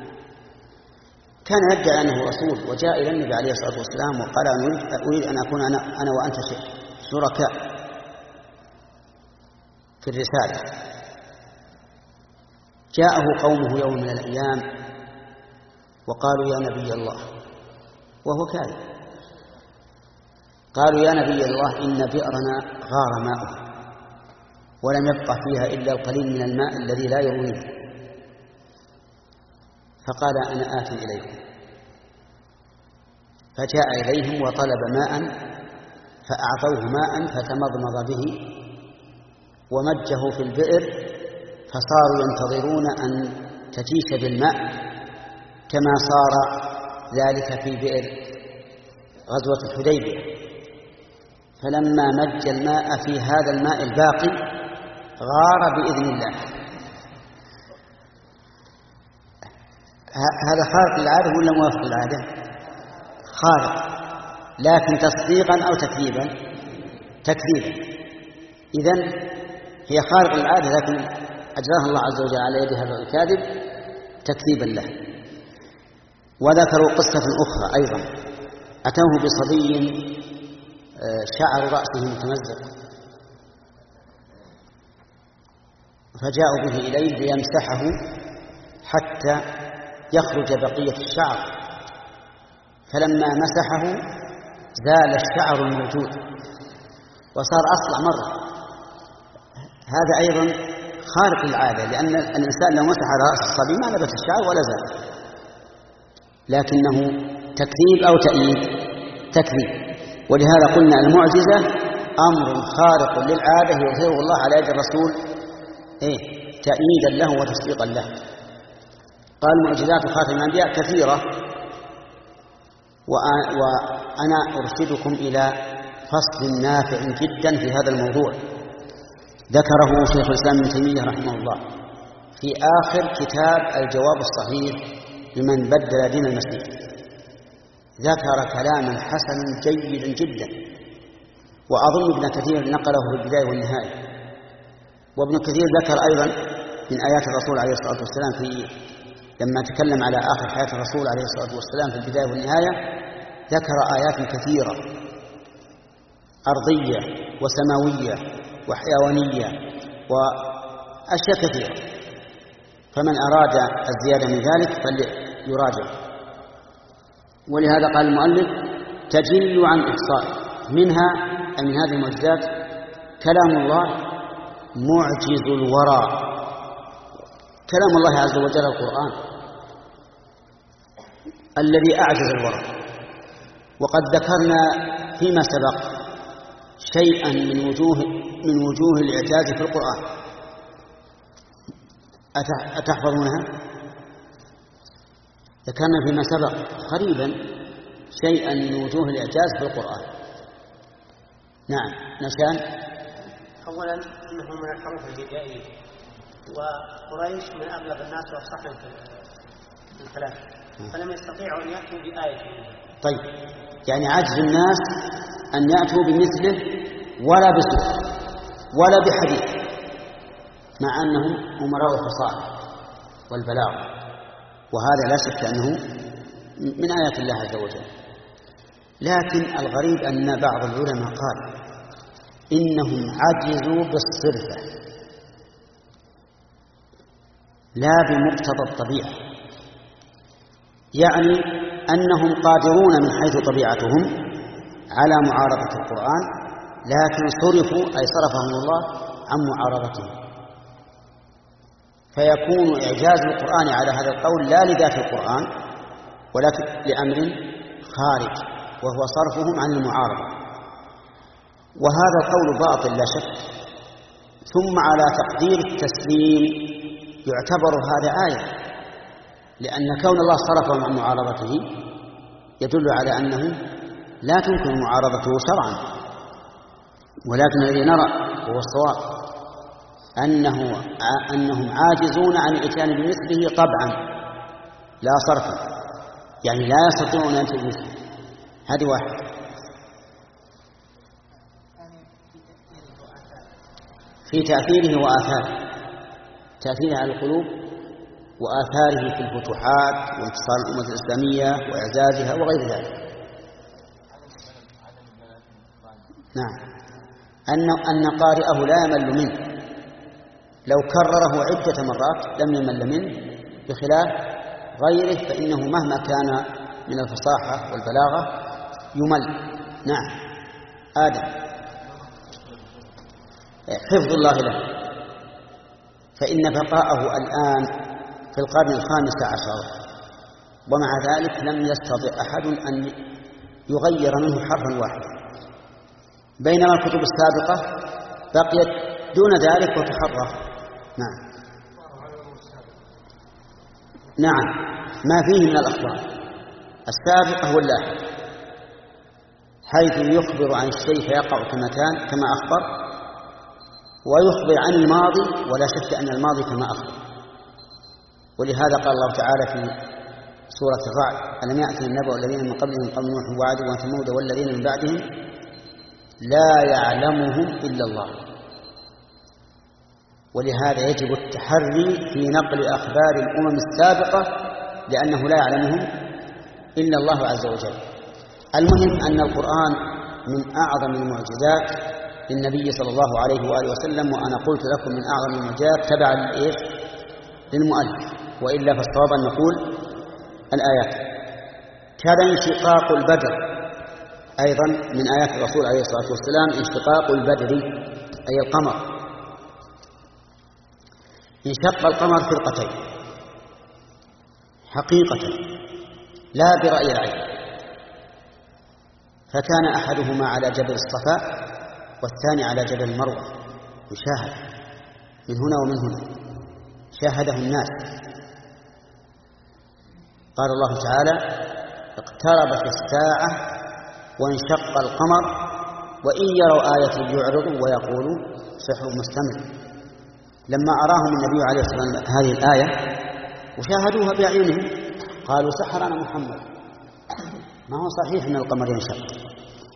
كان يدعي أنه رسول، وجاء إلى النبي عليه الصلاة والسلام وقال: أريد أن أكون أنا, أنا وأنت شركاء في الرسالة. جاءه قومه يوم من الأيام وقالوا: يا نبي الله، وهو كاذب. قالوا: يا نبي الله، إن بئرنا غار ماؤها ولم يبقى فيها إلا القليل من الماء الذي لا يرويه. فقال: أنا آت إليكم. فجاء إليهم وطلب ماء فأعطوه ماء فتمضمض به ومجه في البئر، فصاروا ينتظرون أن تجيش بالماء كما صار ذلك في بئر غزوة الحديبية. فلما مج الماء في هذا الماء الباقي غار بإذن الله. هذا خارق للعادة ولا موافق للعادة؟ خارق، لكن تصديقا أو تكذيبا؟ تكذيبا. إذن هي خارق للعادة، لكن أجراها الله عز وجل على يد هذا الكاذب تكذيبا له. وذكروا قصة أخرى أيضا، أتوه بصبي شعر رأسه متمزق، فجاءوا به إليه ليمسحه حتى يخرج بقية الشعر، فلما مسحه زال الشعر الموجود وصار أصلع مرة. هذا أيضا خارق للعادة، لأن الإنسان لو مسح على رأس الصبي ما لبث الشعر ولا زال، لكنه تكذيب أو تأييد؟ تكذيب. ولهذا قلنا المعجزة أمر خارق للعادة يظهره الله على يد الرسول إيه؟ تأييدا له وتصديقا له. قال: معجزات خاتم الأنبياء كثيرة، وأنا أرشدكم إلى فصل نافع جدا في هذا الموضوع ذكره شيخ الإسلام ابن تيمية رحمه الله في آخر كتاب الجواب الصحيح لمن بدل دين المسيح. ذكر كلاما حسنا جيدا جدا، وأظن ابن كثير نقله في البداية والنهاية. وابن كثير ذكر أيضا من آيات الرسول عليه الصلاة والسلام في لما تكلم على آخر حياة الرسول عليه الصلاة والسلام في البداية والنهاية، ذكر آيات كثيرة أرضية وسماوية وحيوانية وأشياء كثيرة، فمن أراد الزيادة من ذلك فليراجع. ولهذا قال المؤلف: تجل عن إحصاء. منها أي من هذه المعجزات كلام الله معجز الورى، كلام الله عز وجل القرآن الذي أعجز الورى. وقد ذكرنا فيما سبق شيئا من وجوه من وجوه الإعجاز في القرآن، أتحفظونها؟ ذكرنا فيما سبق قريبا شيئا من وجوه الإعجاز في القرآن. نعم نشان. أولا أنه من الحروف الهجائية، وقريش من أغلب الناس وأفصحهم في الكلام، فلم يستطيعوا أن يأتوا بآية. طيب، يعني عجز الناس أن يأتوا بمثله ولا بسوء ولا بحديث، مع أنهم أمراء الفصاحة والبلاغة، وهذا لا شك أنه من آيات الله عز وجل. لكن الغريب أن بعض العلماء قال إنهم عجزوا بالصرفة لا بمقتضى الطبيعة، يعني أنهم قادرون من حيث طبيعتهم على معارضة القرآن، لكن صرفوا أي صرفهم الله عن معارضته، فيكون إعجاز القرآن على هذا القول لا لذات القرآن ولكن لأمر خارج، وهو صرفهم عن المعارضة، وهذا القول باطل لا شك. ثم على تقدير التسليم يعتبر هذا آية، لأن كون الله صرفهم عن معارضته يدل على أنه لا تمكن معارضته شرعا، ولكن الذي نرى هو الصواب أنه أنهم عاجزون عن الإتيان بمثله طبعا لا صرفا، يعني لا يستطيعون أن يأتوا بمثله. هذه واحد. في تأثيره وآثاره، تأثيره على القلوب وآثاره في الفتوحات وانتصار الأمة الإسلامية وإعزازها وغير ذلك. نعم، أن أن قارئه لا يمل منه، لو كرره عدة مرات لم يمل منه، بخلاف غيره فإنه مهما كان من الفصاحة والبلاغة يمل. نعم. آدم. حفظ الله له، فإن بقاءه الآن في القرن الخامس عشر ومع ذلك لم يستطع أحد أن يغير منه حرفا واحدا، بينما الكتب السابقة بقيت دون ذلك وتحرف. نعم. نعم، ما فيه من الأخبار السابقة واللاحقة، حيث يخبر عن الشيء فيقع كما كان كما أخبر، ويخبر عن الماضي ولا شك أن الماضي كما أخبر. ولهذا قال الله تعالى في سورة الرعد: ألم يأتهم النبأ الذين من قبلهم قوم نوح وعاد وثمود والذين من بعدهم لا يعلمهم إلا الله. ولهذا يجب التحري في نقل أخبار الأمم السابقة، لأنه لا يعلمهم إلا الله عز وجل. المهم أن القرآن من أعظم المعجزات للنبي صلى الله عليه وآله وسلم، وأنا قلت لكم من أعظم المعجزات تبعا لإيش؟ للمؤلف، وإلا فالصواب أن نقول الآيات. كذا انشقاق البدر أيضا من آيات الرسول عليه الصلاة والسلام، انشقاق البدر أي القمر. انشق القمر فرقتين حقيقة لا برأي العين، فكان أحدهما على جبل الصفاء والثاني على جبل المروة، يشاهد من هنا ومن هنا، شاهده الناس. قال الله تعالى: اقتربت الساعة وانشق القمر وإن يروا آية يعرضوا ويقولوا سحر مستمر. لما أراهم النبي عليه الصلاة والسلام هذه الآية وشاهدوها بأعينهم قالوا: سحرنا محمد، ما هو صحيح أن القمر ينشق.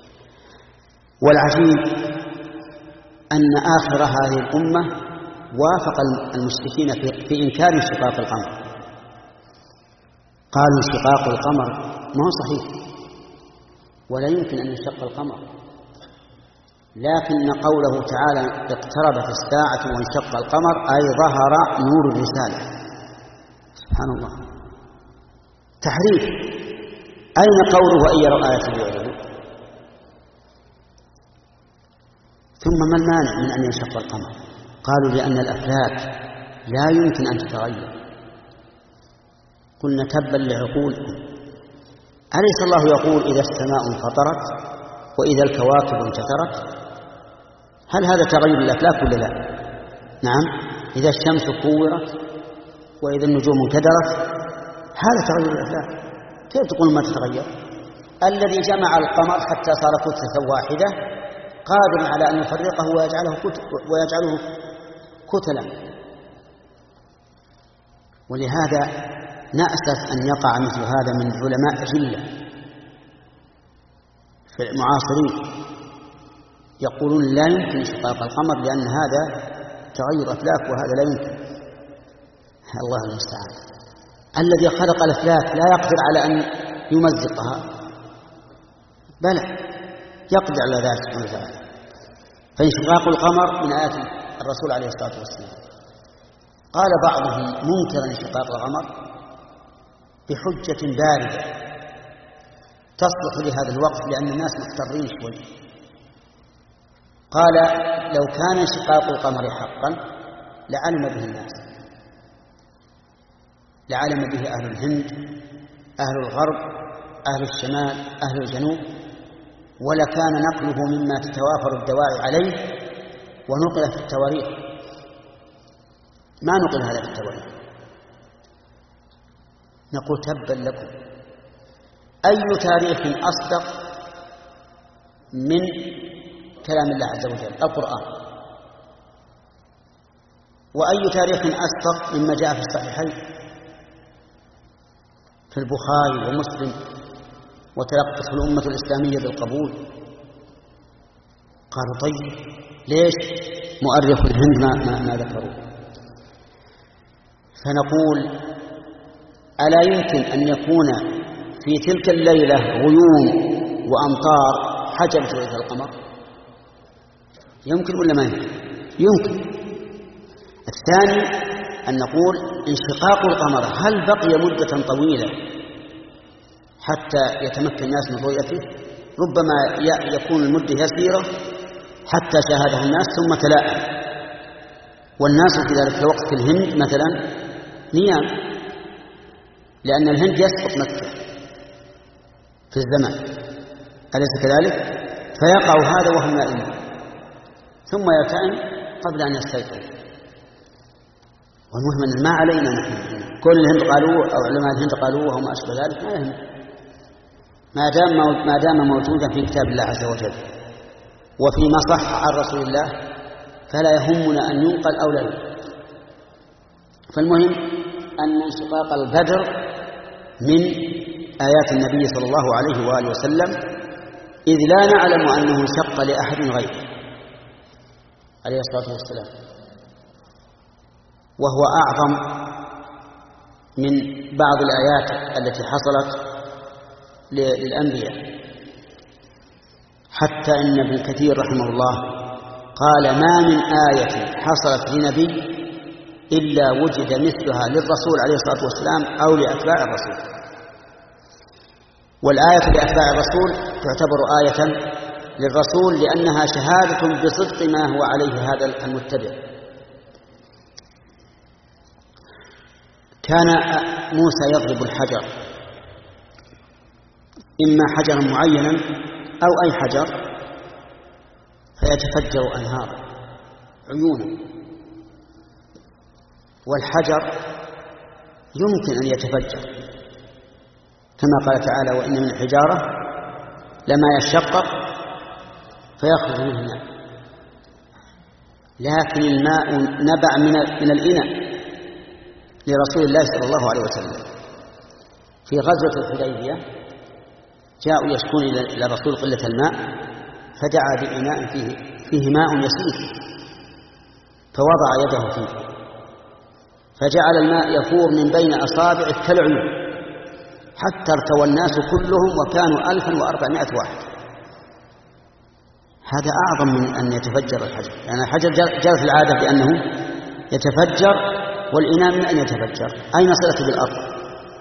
والعجيب أن آخر هذه الأمة وافق المشركين في, في إنكار انشقاق القمر، قالوا: انشقاق القمر ما هو صحيح ولا يمكن أن ينشق القمر، لكن قوله تعالى: اقتربت الساعة وانشق القمر أي ظهر نور الرسالة. سبحان الله، تحريف. أين قوله وإن يروا آية يعرضوا؟ ثم ما المانع من أن ينشق القمر؟ قالوا: لأن الأفلاك لا يمكن أن تتغير. قلنا: تبا لعقولكم، أليس الله يقول: إذا السماء انفطرت وإذا الكواكب انتثرت؟ هل هذا تغير الأفلاك ولا لا؟ نعم. إذا الشمس كورت وإذا النجوم انكدرت، هذا تغير الأفلاك. كيف تقول ما تتغير؟ الذي جمع القمر حتى صار كتلة واحدة قادر على أن يفرقه ويجعله كت... ويجعله كتلا. ولهذا نأسف أن يقع مثل هذا من علماء جلة في المعاصرين، يقولون لا يمكن انشقاق القمر لأن هذا تغير أفلاك وهذا لا يمكن. الله المستعان. الذي خلق الأفلاك لا يقدر على أن يمزقها؟ بلى يقدر على ذلك سبحانه وتعالى. فانشقاق القمر من آيات الرسول عليه الصلاة والسلام. قال بعضهم منكرا انشقاق القمر بحجة باردة تصلح لهذا الوقت لأن الناس محترين شوي. قال لو كان انشقاق القمر حقا لعلم به الناس، لعلم به أهل الهند، أهل الغرب، أهل الشمال، أهل الجنوب، ولكان نقله مما تتوافر الدواعي عليه ونقل في التواريخ. ما نقل هذا في التواريخ. نقول تبا لكم، أي تاريخ أصدق من كلام الله عز وجل القرآن؟ وأي تاريخ أصدق مما جاء في الصحيحين في البخاري ومسلم وتلقته الأمة الإسلامية بالقبول؟ قالوا طيب ليش مؤرخ الهند ما, ما, ما ذكروا؟ فنقول ألا يمكن أن يكون في تلك الليلة غيوم وأمطار حجبت رؤية القمر؟ يمكن ولا ما يمكن؟ يمكن. الثاني أن نقول انشقاق القمر هل بقي مدة طويلة حتى يتمكن الناس من رؤيته؟ ربما يكون المدة يسيرة حتى شاهدها الناس ثم تلاءم، والناس في ذلك الوقت في الهند مثلا نيام، لأن الهند يسقط مكة في الزمان، أليس كذلك؟ فيقع هذا وهم نائمون ثم يرتعن قبل أن يستيقظ. والمهم أن ما علينا نحن، كل الهند قالوه أو علماء الهند قالوه وما أشبه ذلك ما يهم، ما دام ما دام موجودا في كتاب الله عز وجل وفيما صح عن رسول الله فلا يهمنا أن ينقل أو لا ينقل. فالمهم أن انشقاق البدر من آيات النبي صلى الله عليه وآله وسلم، إذ لا نعلم أنه انشق لأحد غيره عليه الصلاة والسلام، وهو أعظم من بعض الآيات التي حصلت للأنبياء. حتى إن ابن كثير رحمه الله قال ما من آية حصلت لنبي إلا وجد مثلها للرسول عليه الصلاة والسلام أو لأتباع الرسول. والآية لأتباع الرسول تعتبر آية للرسول لأنها شهادة بصدق ما هو عليه هذا المتبع. كان موسى يضرب الحجر، إما حجرا معينا أو أي حجر، فيتفجر أنهارا عيونا. والحجر يمكن أن يتفجر كما قال تعالى وإن من الحجارة لما يشقق فيخرج منه الماء، لكن الماء نبع من الإناء لرسول الله صلى الله عليه وسلم. في غزوة الحديبية جاءوا يشكون إلى الرسول قلة الماء فدعا بإناء فيه, فيه ماء يسير فوضع يده فيه فجعل الماء يفور من بين أصابعه كالعيون حتى ارتوى الناس كلهم وكانوا ألفا وأربعمائة واحد. هذا أعظم من أن يتفجر الحجر، لأن يعني الحجر جرت العادة بأنه يتفجر، والإناء من أن يتفجر أين صلته بالأرض؟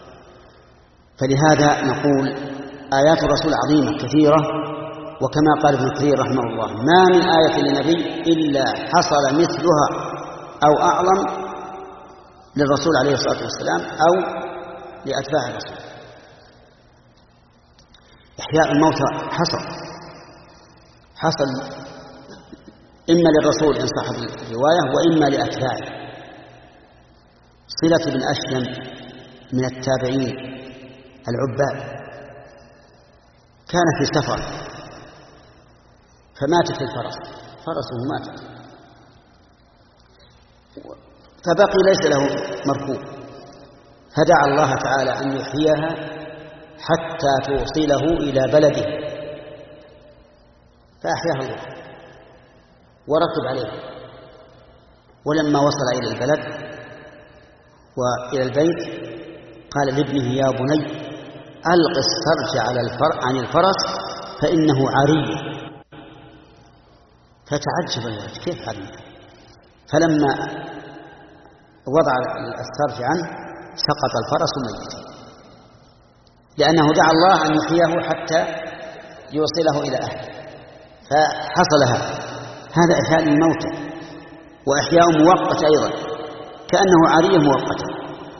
فلهذا نقول آيات الرسول عظيمة كثيرة، وكما قال ابن كثير رحمه الله ما من آية لنبي إلا حصل مثلها أو أعظم للرسول عليه الصلاة والسلام أو لأتباع الرسول. إحياء الموتى حصل حصل إما للرسول إن صح الرواية وإما لأتباعه. صلة بن أشلم من التابعين العباد كان في سفر فماتت الفرس، فرسه ماتت فبقي ليس له مركوب، فدعا الله تعالى أن يحييها حتى توصله إلى بلده فأحياها الله وركب عليه. ولما وصل إلى البلد وإلى البيت قال لابنه يا بني ألق السرج على الفر... عن الفرس فإنه عري. فتعجب الولد كيف عري؟ فلما وضع السرج عنه سقط الفرس ميتا، لأنه دعا الله أن يحييه حتى يوصله إلى أهله، فحصل هذا. هذا إحياء الموتى، وإحياء مؤقت أيضا كأنه عارية مؤقتة.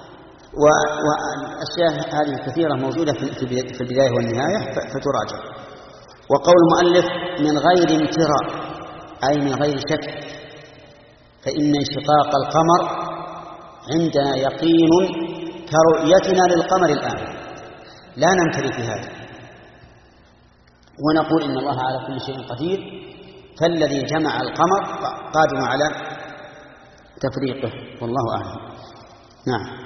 والأشياء هذه كثيرة موجودة في البداية والنهاية فتراجع. وقول المؤلف من غير امتراء أي من غير شك، فإن انشقاق القمر عندنا يقين كرؤيتنا للقمر الآن، لا نمتري في هذا، ونقول إن الله على كل شيء قدير، فالذي جمع القمر قادر على تفريقه، والله أعلم. نعم.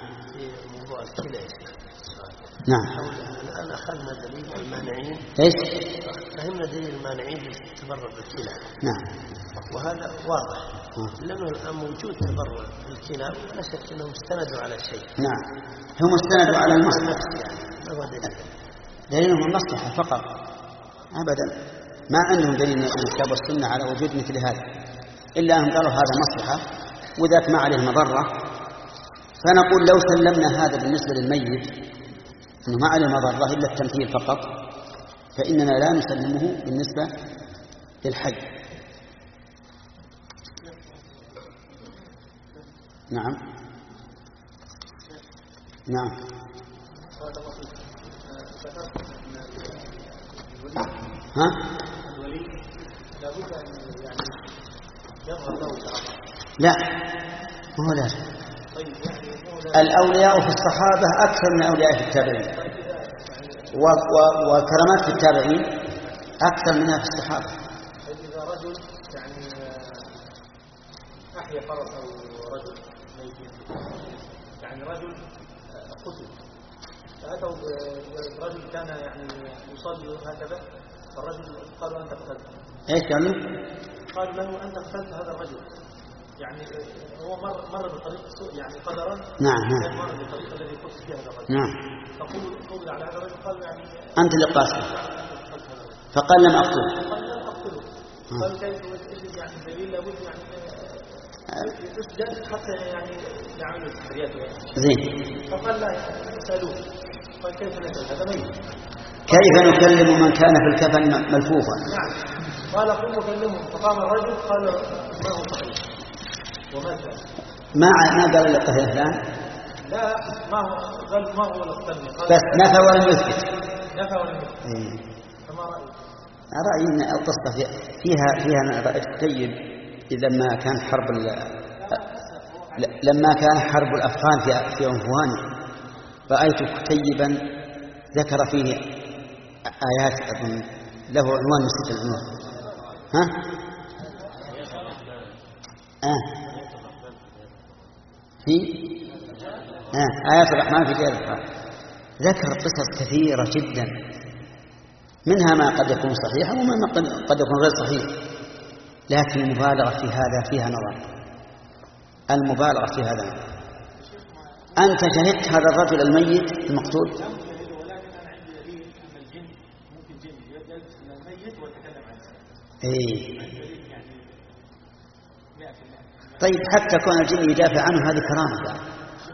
نعم. الآن أخذنا دليل المانعين. إيش؟ فهمنا دليل المانعين بالتبرع بالكلى. نعم. وهذا واضح. آه. لأنه الآن موجود تبرع بالكلى ولا شك أنهم استندوا على شيء. نعم. هم استندوا على المصلحة. يعني. دليلهم المصلحة فقط أبدا، ما عندهم دليل من الكتاب والسنة على وجود مثل هذا، إلا أنهم قالوا هذا مصلحة وذاك ما عليه مضرة. فنقول لو سلمنا هذا بالنسبة للميت أنه ما عليه مضرة إلا التمثيل فقط، فإننا لا نسلمه بالنسبة للحي. نعم. نعم. ها؟ لا، ما هو لازم. الأولياء في الصحابة أكثر من الأولياء في التابعين، وكرامات في التابعين أكثر منها في الصحابة. إذا رجل يعني أحيا فرس أو رجل ميت، يعني رجل قتل، فأتوا الرجل كان يعني يصلي هكذا، فالرجل قالوا أنت قتلت. إيش قالوا؟ قالوا له أنت قتلت هذا الرجل، يعني هو مر مر بطريق يعني قدرا. نعم نعم. مر بالطريق الذي قصد فيه هذا الرجل. نعم. فقول قول على هذا الرجل قال يعني أنت اللي قاتل، فقال لم أقتله. قال لم أقتله. قال كيف يجب يعني دليل لابد يعني يسجد حتى يعني يعمل سحرياته. زين. فقال لا يسألوه، قال كيف نسأل هذا ميت. كيف نكلم من كان في الكفن ملفوفا؟ نعم. قال قل نكلمه، فقام الرجل قال ما هو صحيح ومات. ما ما قال لك يا فلان؟ لا، ما هو قال ما هو الثاني، بس نفى ولم يثبت. نفى ولم يثبت. إيه. فما رأيك؟ رأيي أن القصة فيها فيها أنا رأيت طيب إذا ما كان حرب لما كان حرب الأفغان في في عنفوان، رأيت كتيبا ذكر فيه آيات أظن له عنوان نسيت العنوان. ها؟ آه. في آه. آيات الرحمن في غير القرآن، ذكر قصص كثيرة جدا، منها ما قد يكون صحيحا وما قد يكون غير صحيح، لكن المبالغة في هذا فيها نظر، المبالغة في هذا نظر. أنت شهدت هذا الرجل الميت المقتول؟ إيه. طيب حتى كون الجن يدافع عنه هذه كرامة يعني.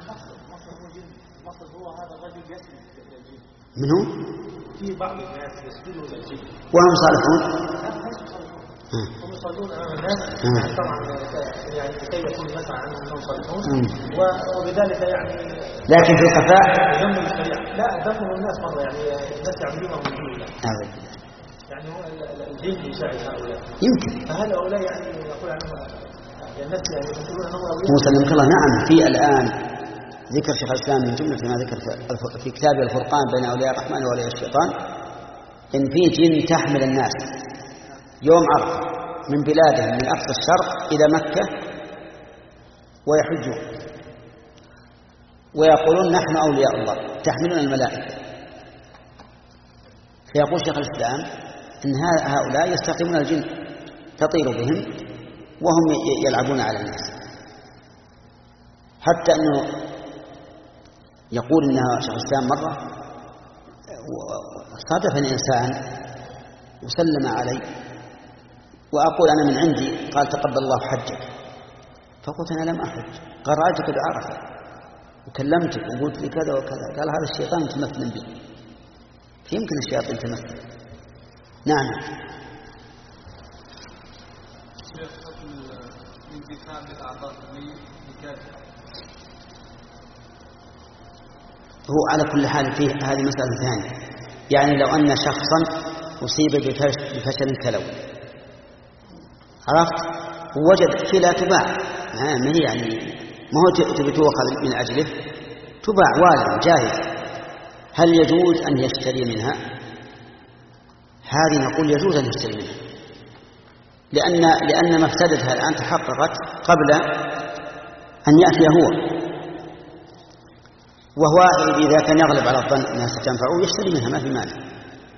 من هو؟ في بعض الناس يسجدون للجن وهم صالحون. هم يصلون امام الناس طبعا يعني كي يكون مثلا عنهم انهم صالحون، وبذلك يعني لكن في الخفاء يذم الشريعه. لا، ذمهم الناس مره يعني الناس يعبدونهم من دون الله. يعني هو الجن يساعد هؤلاء يمكن. فهل هؤلاء يعني يقول عنهم يعني الناس يعني يقولون انهم مسلمك الله. نعم، في الان ذكر شيخ الإسلام من جملة ما ذكر في كتاب الفرقان بين أولياء الرحمن وأولياء الشيطان، إن في جن تحمل الناس يوم عرفة من بلادهم من أقصى الشرق إلى مكة ويحجون ويقولون نحن أولياء الله، تحملون الملائكة. فيقول شيخ الإسلام إن هؤلاء يستقيمون الجن، تطير بهم وهم يلعبون على الناس، حتى أنه يقول إنها شيخ الإسلام مرة صادفني إنسان وسلم علي وأقول أنا من عندي، قال تقبل الله حجك، فقلت أنا لم أحج، قال رأيتك بعرفة وكلمتك وقلت لي كذا وكذا، قال هذا الشيطان تمثل به، يمكن الشياطين تمثل. نعم. هو على كل حال فيه هذه مسألة ثانية، يعني لو أن شخصا أصيب بفشل كلوي، عرفت، ووجد كلى تباع، ما هي يعني ما هو تبي تؤخذ من أجله، تباع والد جاهز، هل يجوز أن يشتري منها؟ هذه نقول يجوز أن يشتري منها، لأن لأن مفسدتها الآن تحققت قبل أن يأتي هو، وهو إذا كان يغلب على الظن أنها ستنفعه يشتري منها ما في مانع.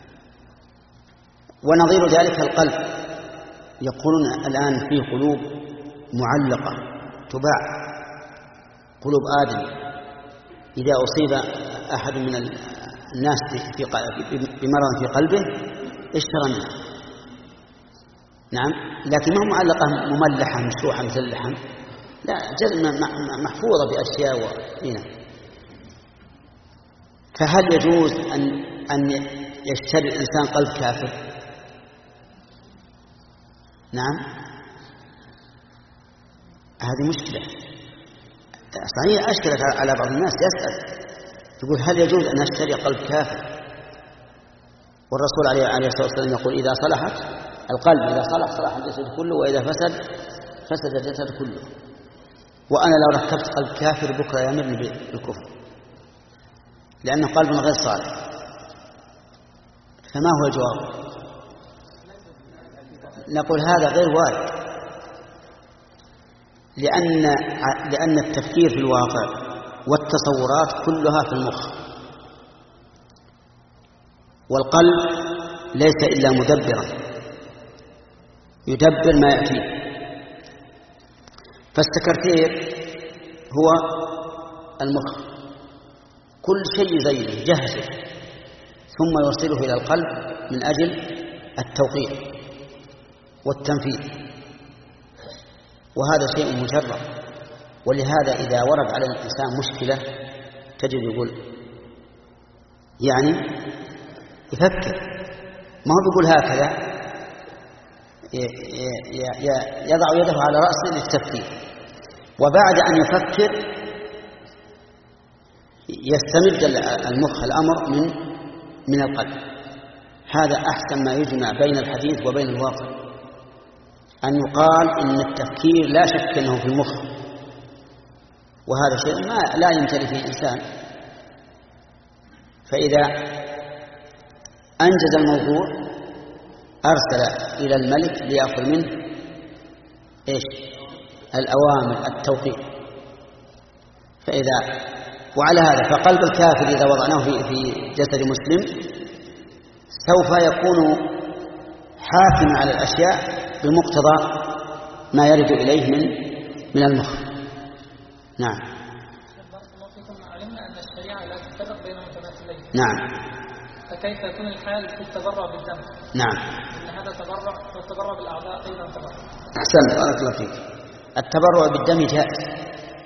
ونظير ذلك القلب، يقولون الآن في قلوب معلقة تباع، قلوب آدم، إذا أصيب أحد من الناس بمرض في قلبه اشترى منها. نعم، لكن ما هو معلقة مملحة مشروحة مثل اللحم، لا، جل محفوظة بأشياء وهنا. فهل يجوز أن أن يشتري الإنسان قلب كافر؟ نعم، هذه مشكلة صحيح أشكلت على بعض الناس، يسأل يقول هل يجوز أن أشتري قلب كافر؟ والرسول عليه الصلاة والسلام يقول إذا صلحت القلب، إذا صلح صلح الجسد كله، وإذا فسد فسد الجسد كله. وأنا لو ركبت قلب كافر بكرة يمرني بالكفر، لأنه قلب غير صالح. فما هو الجواب؟ نقول هذا غير وارد، لأن لأن التفكير في الواقع والتصورات كلها في المخ، والقلب ليس إلا مدبرا يدبر ما يأتيه. فالسكرتير هو المخ، كل شيء زيه جهزه ثم يوصله إلى القلب من أجل التوقيع والتنفيذ، وهذا شيء مجرد. ولهذا إذا ورد على الإنسان مشكلة تجد يقول يعني يفكر، ما هو بيقول هكذا، يضع يده على رأسه للتفكير، وبعد أن يفكر يستمد المخ الأمر من من القلب. هذا أحسن ما يجمع بين الحديث وبين الواقع، أن يقال إن التفكير لا شك أنه في المخ، وهذا شيء ما لا يمتلئ فيه الإنسان. فإذا أنجز الموضوع أرسل إلى الملك ليأخذ منه إيش؟ الأوامر، التوقيع. فإذا وعلى هذا فقلب الكافر إذا وضعناه في في جسد مسلم سوف يكون حاكما على الأشياء بمقتضى ما يرد إليه من من المخ. نعم. علمنا أن الشريعة لا تفرق بين متماثلين. نعم. فكيف يكون الحال في التبرع بالدم؟ نعم. إن هذا تبرع والتبرع بالأعضاء أيضا تبرع. أحسنت، بارك الله فيك. التبرع بالدم جائز،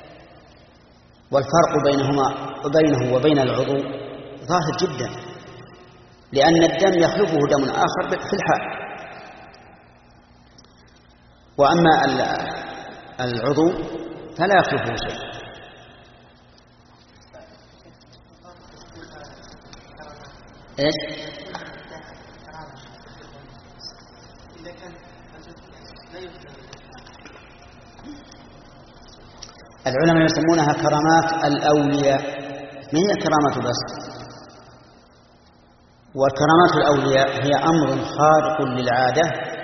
والفرق بينهما وبينه وبين العضو ظاهر جدا، لأن الدم يخلفه دم آخر في الحال، وأما العضو فلا يخلفه شيء. إيش؟ العلماء يسمونها كرامات الأولياء، ما هي كرامة بس. وكرامات الأولياء هي أمر خارق للعادة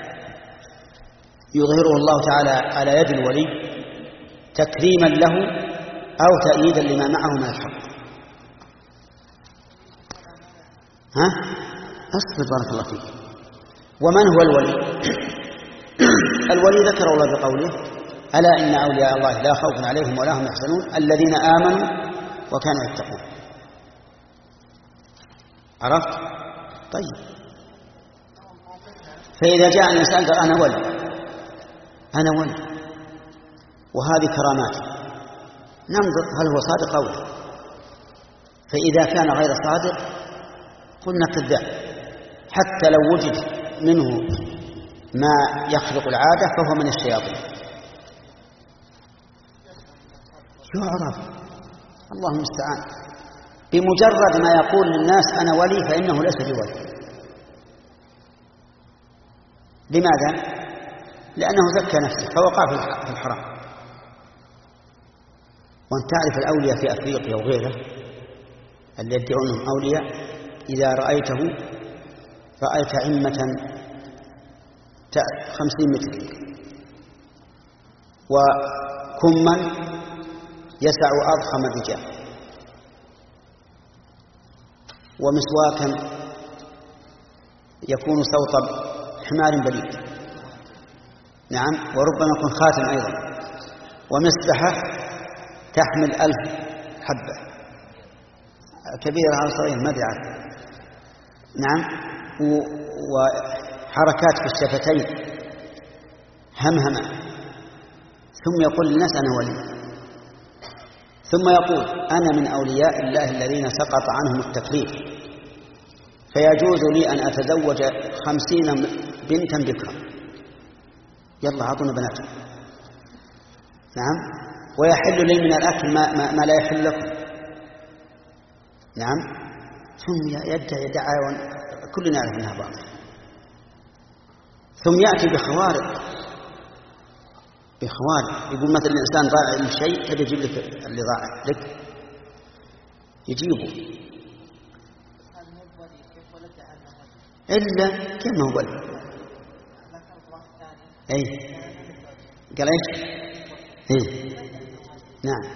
يظهره الله تعالى على يد الولي تكريما له أو تأييدا لما معه من الحق. ها؟ أصبر بارك الله فيك. ومن هو الولي؟ الولي ذكر الله بقوله ألا إن أولياء الله لا خوف عليهم ولا هم يحزنون الذين آمنوا وكانوا يتقون. عرفت؟ طيب، فإذا جاء الإنسان قال أنا ولي أنا ولي وهذه كرامات، ننظر هل هو صادق أو لا. فإذا كان غير صادق قلنا كذاب، حتى لو وجد منه ما يخلق العادة فهو من الشياطين. يعرف الله المستعان بمجرد ما يقول للناس أنا ولي فإنه ليس بولي. لماذا؟ لأنه زكى نفسه فوقع في الحرام. وأن تعرف الأولياء في أفريقيا وغيره اللي يدعونهم أولياء، إذا رأيته رأيت عمة خمسين متر وكما يسع أضخم الرجال ومسواكا يكون صوت حمار بليد، نعم، وربما يكون خاتم أيضا، ومسبحة تحمل ألف حبة كبيرة على صغير ما أدري عنها، نعم، وحركات في الشفتين همهمة، ثم يقول للناس أنا ولي، ثم يقول أنا من أولياء الله الذين سقط عنهم التكليف فيجوز لي أن أتزوج خمسين بنتا بكرا، يلا أعطونا بناتهم، نعم، ويحل لي من الأكل ما, ما, ما لا يحل لكم، نعم، ثم يدعي دعاوى كلنا نعرف أنها باطلة، ثم يأتي بخوارق بخوارق يقول مثلا الإنسان ضاع الشيء تبي يجيب لك اللي ضاع لك يجيبه إلا كيف ما هو ولي. أي قال إيش؟ إيه نعم.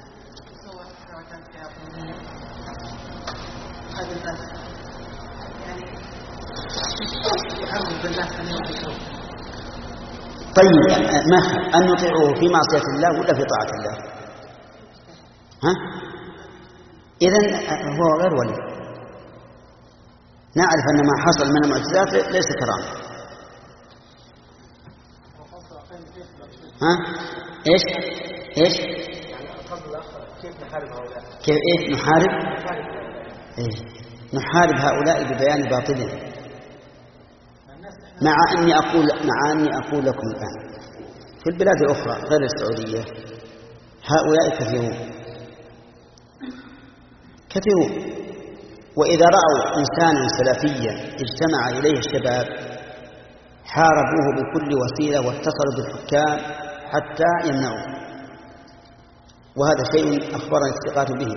طيب ما أن نطيعه في معصية الله ولا في طاعة الله؟ ها؟ إذن هو غير ولي. نعرف أن ما حصل من المعجزات ليس كرامة. ها؟ إيش؟ إيش؟ كيف نحارب هؤلاء؟ كيف إيه نحارب؟ إيه نحارب هؤلاء ببيان باطلهم. مع أني أقول مع أني أقول لكم الآن في البلاد الأخرى غير السعودية هؤلاء كثيرون كثيرون، وإذا رأوا إنسانا سلفيا اجتمع إليه الشباب حاربوه بكل وسيلة واتصلوا بالحكام حتى يمنعوه، وهذا شيء أخبرنا الثقات به.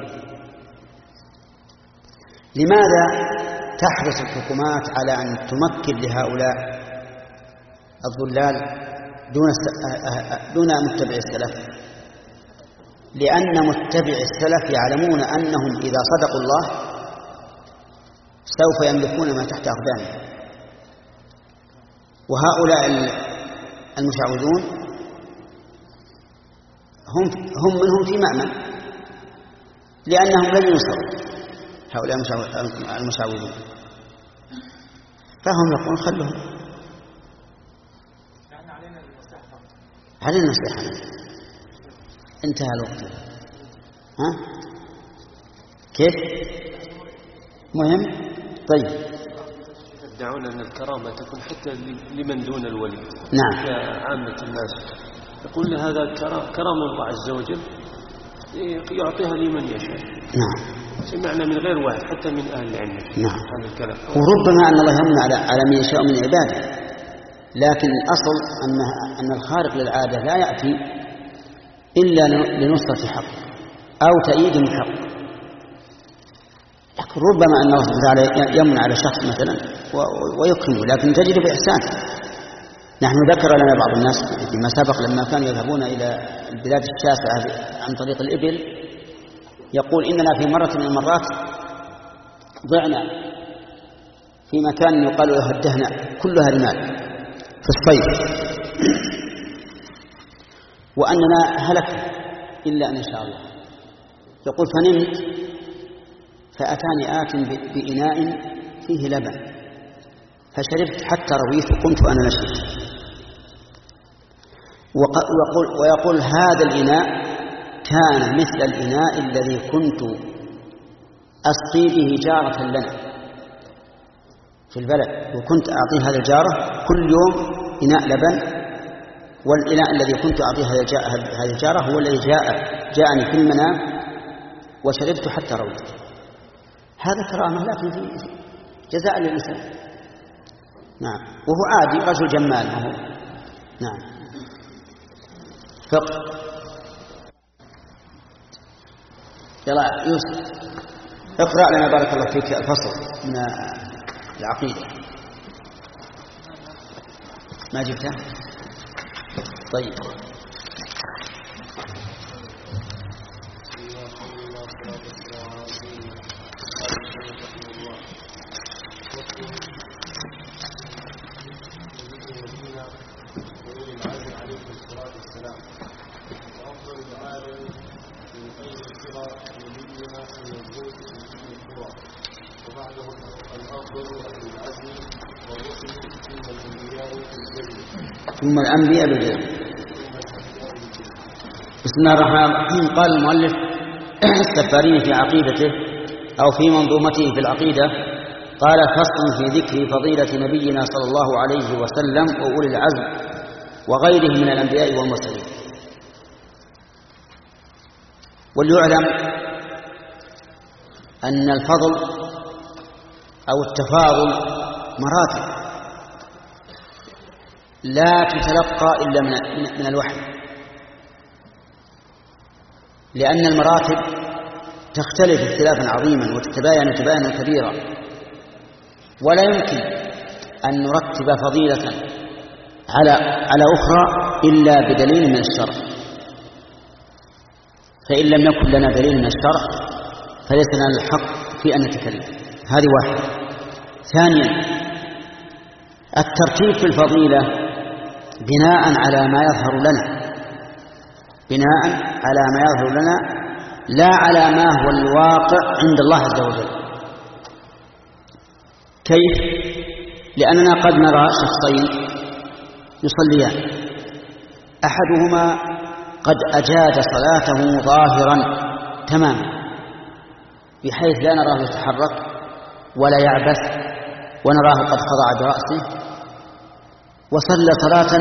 لماذا تحرص الحكومات على أن تمكن لهؤلاء الضلال دون دون متبع السلف؟ لأن متبع السلف يعلمون أنهم إذا صدقوا الله سوف يملكون ما تحت أقدامهم، وهؤلاء المشعوذون هم هم منهم في مأمن لأنهم لن ينصروا هؤلاء المشعوذون، فهم يقولون خلهم علينا النصيحة. انتهى الوقت. ها كيف مهم؟ طيب يدعون أن الكرامة تكون حتى لمن دون الولي، نعم، كعامة الناس. يقول هذا كرم الله عز وجل يعطيها لمن يشاء. نعم، سمعنا من غير واحد حتى من أهل العلم. نعم، هذا الكلام. وربما أن الله يمن على على من يشاء من عباده، لكن الأصل أن أن الخارق للعادة لا يأتي إلا لنصرة حق أو تأييد من حق. لكن ربما أن الله سبحانه وتعالى يمن على شخص مثلا ويكرمه، لكن تجد بإحسان. نحن ذكر لنا بعض الناس فيما سبق لما كانوا يذهبون إلى البلاد الشاسعة عن طريق الإبل، يقول إننا في مرة من المرات ضعنا في مكان يقال له الدهنة كلها رمال في الصيف، وأننا هلكنا إلا أن شاء الله. يقول فنمت فأتاني آت بإناء فيه لبن فشربت حتى رويت وقمت أنا نشرب. ويقول, ويقول هذا الإناء كان مثل الإناء الذي كنت أسقي به جارة لنا في البلد، وكنت أعطي هذا الجارة كل يوم إناء لبن، والإناء الذي كنت أعطيه هذه الجارة هو الذي جاء جاءني في المنام وشربت حتى رويت. هذا كرامة لكن في جزاء للإنسان. نعم، وهو عادي رجل جمال هو. نعم. فقه. يلا يوسف اقرأ لنا بارك الله فيك الفصل من العقيدة. ما جبته؟ طيب. ثم الأنبياء بالجنة. بسم الله الرحمن الرحيم. قال المؤلف السفاري في عقيدته أو في منظومته في العقيدة، قال فصل في ذكر فضيلة نبينا صلى الله عليه وسلم وأولي العزم وغيرهم من الأنبياء والمرسلين. وليعلم أن الفضل أو التفاضل مراتب لا تتلقى إلا من الوحي، لأن المراتب تختلف اختلافا عظيما وتتباين تباينا كبيرا، ولا يمكن أن نرتب فضيلة على على أخرى إلا بدليل من الشرع. فإن لم يكن لنا دليل من الشرع فليس لنا الحق في أن نتكلم. هذه واحدة. ثانيا، الترتيب في الفضيلة بناء على ما يظهر لنا، بناء على ما يظهر لنا لا على ما هو الواقع عند الله عز وجل. كيف؟ لأننا قد نرى شخصين يصليان، أحدهما قد أجاد صلاته ظاهرا تماما بحيث لا نراه يتحرك ولا يعبث، ونراه قد خضع برأسه وصلى صلاة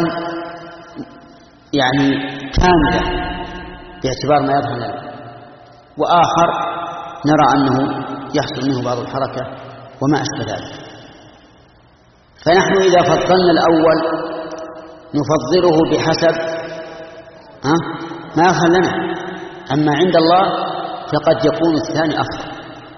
يعني كاملة باعتبار ما يظهر لنا، وآخر نرى أنه يحصل منه بعض الحركة وما أشبه ذلك. فنحن إذا فضلنا الأول نفضله بحسب ها ما يظهر لنا، أما عند الله فقد يكون الثاني أفضل.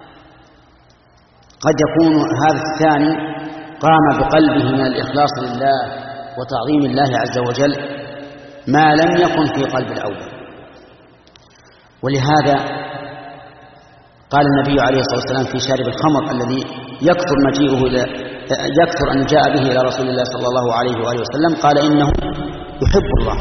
قد يكون هذا الثاني قام بقلبه من الإخلاص لله وتعظيم الله عز وجل ما لم يكن في قلب الأول. ولهذا قال النبي عليه الصلاة والسلام في شارب الخمر الذي يكثر مجيئه إلى يكثر أن جاء به إلى رسول الله صلى الله عليه وآله وسلم، قال إنه يحب الله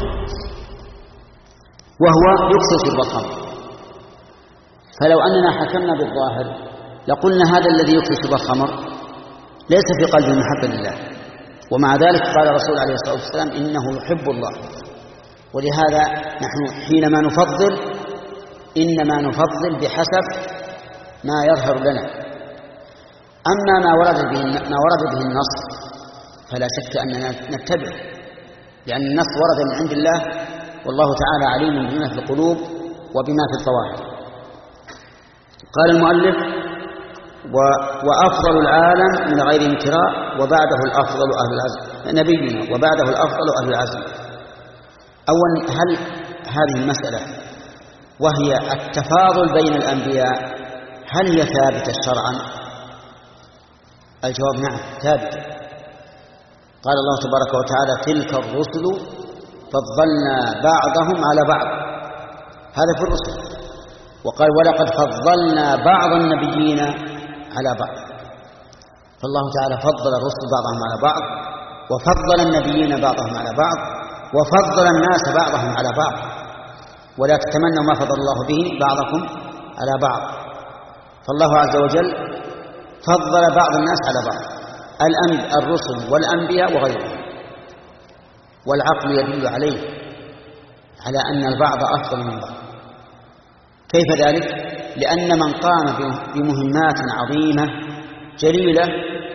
وهو يكثر شرب الخمر. فلو أننا حكمنا بالظاهر لقلنا هذا الذي يكثر شرب الخمر ليس في قلبه محبة لله، ومع ذلك قال الرسول عليه الصلاة والسلام إنه يحب الله. ولهذا نحن حينما نفضل إنما نفضل بحسب ما يظهر لنا. أما ما ورد به ما ورد به النص فلا شك أننا نتبعه، لأن النص ورد من عند الله والله تعالى عليم بما في القلوب وبما في الظواهر. قال المؤلف وأفضل العالم من غير امتراء وبعده الأفضل أهل العزم، نبينا وبعده الأفضل أهل العزم. أولا، هل هذه المسألة وهي التفاضل بين الأنبياء هل هي ثابتة شرعا؟ الجواب نعم ثابتة. قال الله تبارك وتعالى تلك الرسل فضلنا بعضهم على بعض، هذا في الرسل. وقال ولقد فضلنا بعض النبيين على بعض. فالله تعالى فضل الرسل بعضهم على بعض وفضل النبيين بعضهم على بعض وفضل الناس بعضهم على بعض، ولا تتمنوا ما فضل الله به بعضكم على بعض. فالله عز وجل فضل بعض الناس على بعض، الرسل والأنبياء وغيرهم، والعقل يدل عليه على أن البعض أفضل من بعض. كيف ذلك؟ لأن من قام بمهمات عظيمة جليلة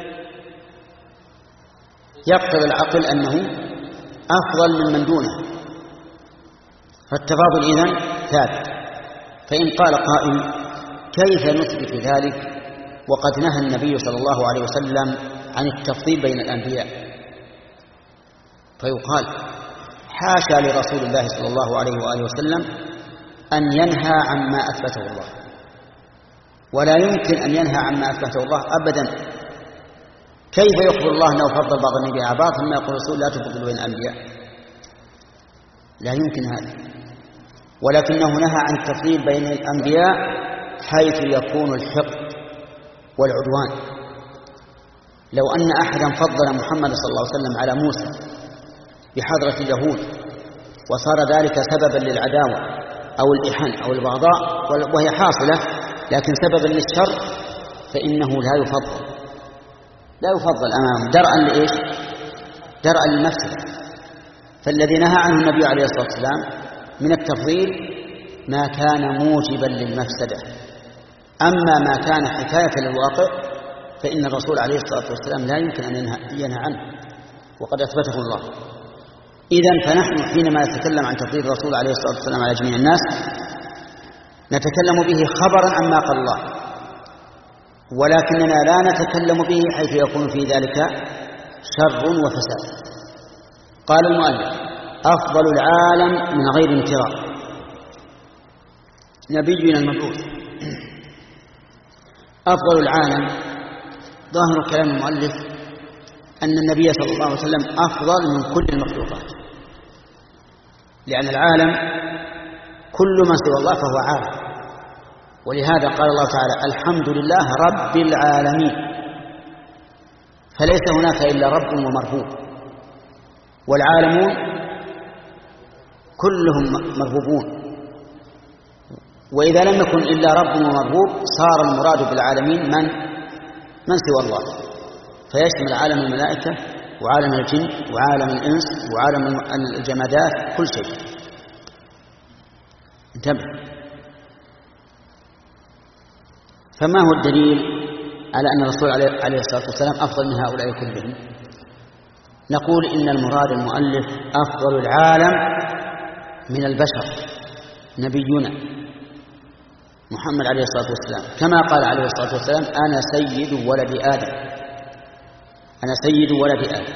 يقتضي العقل أنه أفضل من من دونه، فالتفاضل إذن ثابت. فإن قال قائل كيف نثبت ذلك وقد نهى النبي صلى الله عليه وسلم عن التفضيل بين الأنبياء؟ فيقال حاشا لرسول الله صلى الله عليه وآله وسلم أن ينهى عما أثبته الله، ولا يمكن أن ينهى عما أثبته الله أبدا. كيف يخبر الله أنه فضل بعض النبي على بعض ثم يقول رسول لا تفضل بين الأنبياء؟ لا يمكن هذا. ولكنه نهى عن التفضيل بين الأنبياء حيث يكون الحقد والعدوان. لو أن أحدا فضل محمد صلى الله عليه وسلم على موسى بحضرة اليهود وصار ذلك سببا للعداوة أو الإحن أو البغضاء وهي حاصلة لكن سببا للشر، فإنه لا يفضل لا يفضل أمامه درءا لإيش؟ درءا للمفسدة. فالذي نهى عنه النبي عليه الصلاة والسلام من التفضيل ما كان موجبا للمفسدة. أما ما كان حكاية للواقع فإن الرسول عليه الصلاة والسلام لا يمكن أن ينهى عنه وقد أثبته الله. إذن فنحن حينما نتكلم عن تفضيل الرسول عليه الصلاة والسلام على جميع الناس نتكلم به خبرا عما قال الله، ولكننا لا نتكلم به حيث يكون في ذلك شر وفساد. قال المؤلف أفضل العالم من غير امتراء نبينا المبعوث. أفضل العالم ظاهر كلام المؤلف أن النبي صلى الله عليه وسلم أفضل من كل المخلوقات، لأن العالم كل ما سوى الله فهو عالم. ولهذا قال الله تعالى الحمد لله رب العالمين، فليس هناك إلا رب ومربوب، والعالمون كلهم مربوبون. وإذا لم يكن إلا رب ومربوب صار المراد بالعالمين من من سوى الله، فيشمل عالم الملائكة وعالم الجن وعالم الإنس وعالم الجمادات كل شيء. انتبه. فما هو الدليل على أن الرسول عليه الصلاة والسلام أفضل من هؤلاء كلهم؟ نقول إن المراد المؤلف أفضل العالم من البشر نبينا محمد عليه الصلاة والسلام، كما قال عليه الصلاة والسلام أنا سيد ولد آدم، أنا سيد ولد آدم.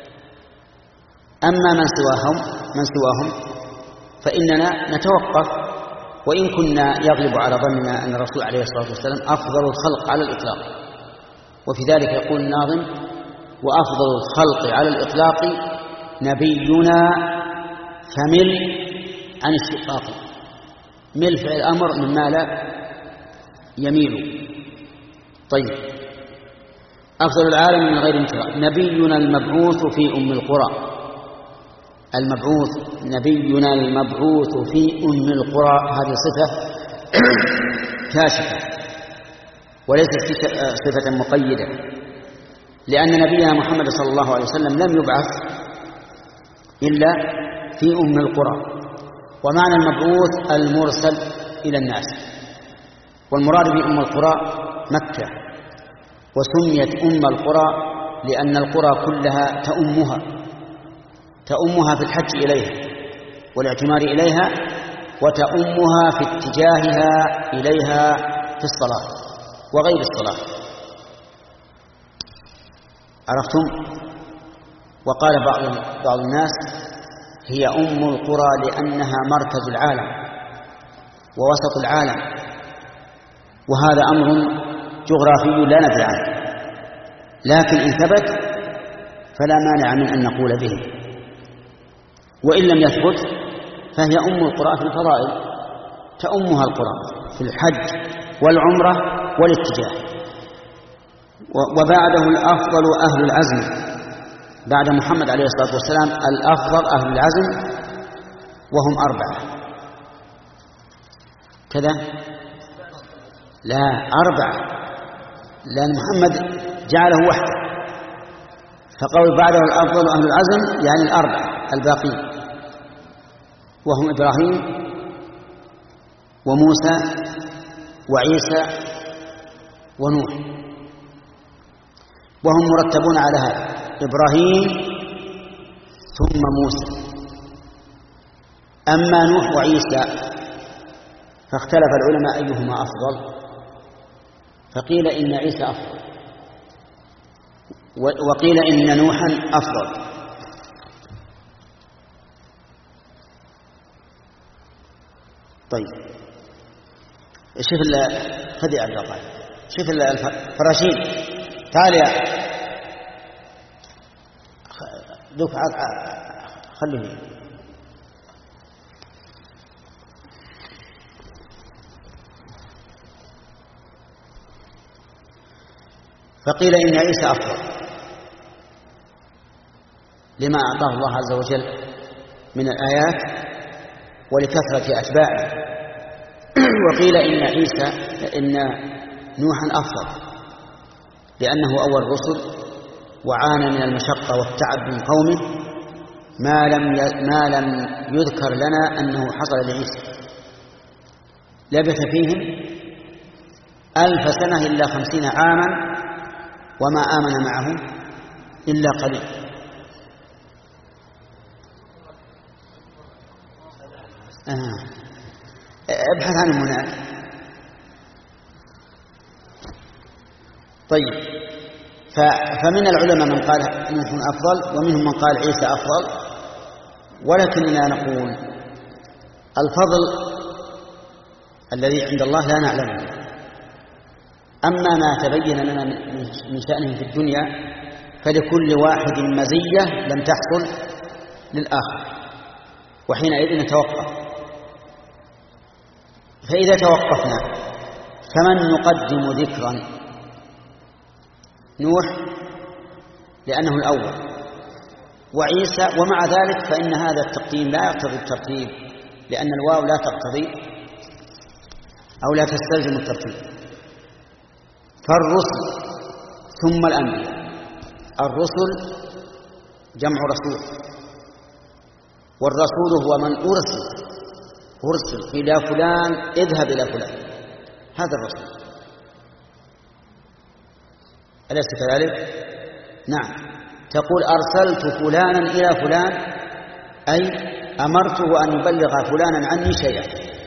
أما من سواهم من سواهم فإننا نتوقف، وإن كنا يغلب على ظننا أن الرسول عليه الصلاة والسلام أفضل الخلق على الإطلاق. وفي ذلك يقول الناظم وأفضل الخلق على الإطلاق نبينا فمل عن الشقاق. مل فعل أمر مما لا يميل. طيب، أفضل العالم من غير امتراء نبينا المبعوث في أم القرى. المبعوث نبينا المبعوث في أم القرى هذه صفة كاشفة وليست صفة مقيدة، لأن نبينا محمد صلى الله عليه وسلم لم يبعث إلا في أم القرى. ومعنى المبعوث المرسل إلى الناس، والمراد بأم القرى مكة، وسميت أم القرى لأن القرى كلها تأمها تأمها في الحج إليها والاعتمار إليها، وتأمها في اتجاهها إليها في الصلاة وغير الصلاة. عرفتم؟ وقال بعض بعض الناس هي أم القرى لأنها مركز العالم ووسط العالم، وهذا أمر جغرافي لا ندري عنه، لكن إن ثبت فلا مانع من أن نقول به، وإن لم يثبت فهي أم القرى في الفضائل، تأمها القرى في الحج والعمرة والاتجاه. وبعده الأفضل أهل العزم بعد محمد عليه الصلاة والسلام الأفضل أهل العزم وهم أربعة كذا؟ لا، أربعة، لأن محمد جعله وحده، فقول بعده الأفضل أهل العزم يعني الأربعة الباقين، وهم إبراهيم وموسى وعيسى ونوح، وهم مرتبون على هذا: إبراهيم ثم موسى. أما نوح وعيسى فاختلف العلماء أيهما أفضل، فقيل إن عيسى أفضل، وقيل إن نوحا أفضل. طيب شوف هذه يا عبد الله، شوف الفراشين، تعال يا دوك خليه. فقيل إن عيسى أفضل لما أعطاه الله عز وجل من الآيات ولكثرة أتباعه، وقيل إن عيسى إن نوحا أفضل لأنه أول الرسل وعانى من المشقة والتعب من قومه ما لم ما لم يذكر لنا أنه حصل لعيسى. لبث فيهم ألف سنة إلا خمسين عاما وما آمن معه إلا قليل. آه. ابحث عنه هناك. طيب، فمن العلماء من قال نوح أفضل ومنهم من قال عيسى أفضل، ولكننا نقول الفضل الذي عند الله لا نعلمه. أما ما تبين لنا من شأنه في الدنيا فلكل واحد مزية لم تحصل للآخر، وحينئذ نتوقف. فإذا توقفنا فمن نقدم ذكرا؟ نوح لأنه الأول، وعيسى، ومع ذلك فإن هذا التقديم لا يقتضي الترتيب، لأن الواو لا تقتضي أو لا تستلزم الترتيب. فالرسل ثم الأنبياء. الرسل جمع رسول، والرسول هو من أرسل أرسل إلى فلان اذهب إلى فلان، هذا الرسول، أليس كذلك؟ نعم، تقول أرسلت فلانا إلى فلان أي أمرته أن يبلغ فلانا عني شيئا.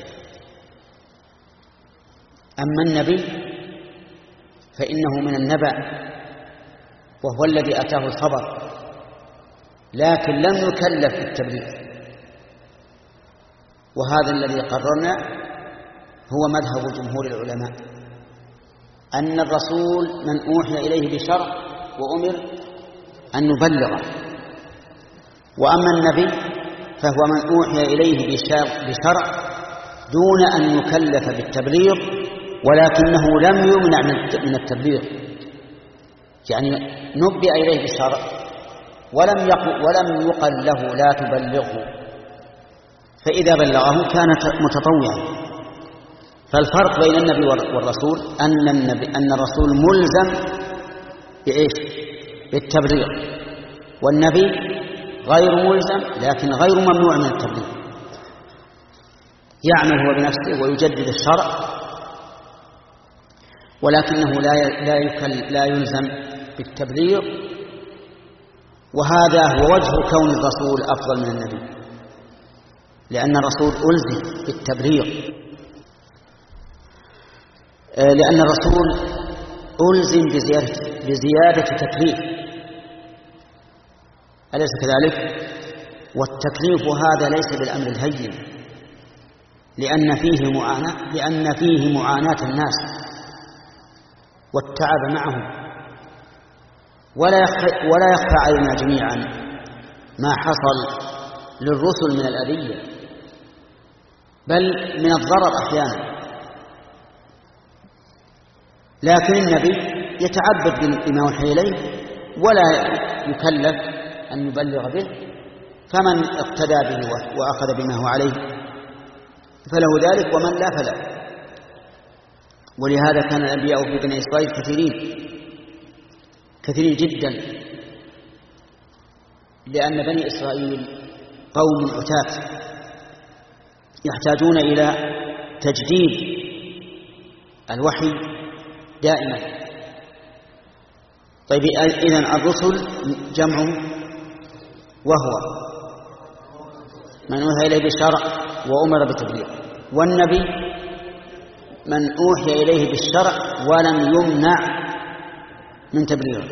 أما النبي فإنه من النبأ وهو الذي أتاه الخبر، لكن لم يكلف بالتبليغ. وهذا الذي قررنا هو مذهب جمهور العلماء، أن الرسول من أوحي إليه بشرع وأمر أن يبلغه، وأما النبي فهو من أوحي إليه بشرع دون أن يكلف بالتبليغ، ولكنه لم يمنع من التبليغ، يعني نبئ إليه بالشرع ولم يقل, ولم يقل له لا تبلغه، فإذا بلغه كان متطوعا. فالفرق بين النبي والرسول أن النبي أن الرسول ملزم بإيش؟ بالتبليغ، والنبي غير ملزم لكن غير ممنوع من التبليغ، يعمل هو بنفسه ويجدد الشرع، ولكنه لا لا يكل لا يلزم بالتبليغ. وهذا هو وجه كون الرسول أفضل من النبي، لأن الرسول ألزم بالتبليغ، لأن الرسول ألزم بزيادة, بزيادة تكليف، أليس كذلك؟ والتكليف هذا ليس بالأمر الهين، لأن فيه معاناة لأن فيه معاناة الناس والتعب معهم، ولا يخفى, ولا يخفى علينا جميعا ما حصل للرسل من الأذية بل من الضرر أحيانا، لكن النبي يتعبد بما وحي إليه ولا يكلف أن يبلغ به، فمن اقتدى به وأخذ بما هو عليه فله ذلك، ومن لا فلا. ولهذا كان الأنبياء في بني إسرائيل كثيرين كثيرين جدا، لأن بني إسرائيل قوم عتاة يحتاجون إلى تجديد الوحي دائما. طيب إذن الرسل جمع وهو من أوحي إليه بالشرع وأمر بالتبليغ، والنبي من أوحي إليه بالشرع ولم يمنع من تبليغه.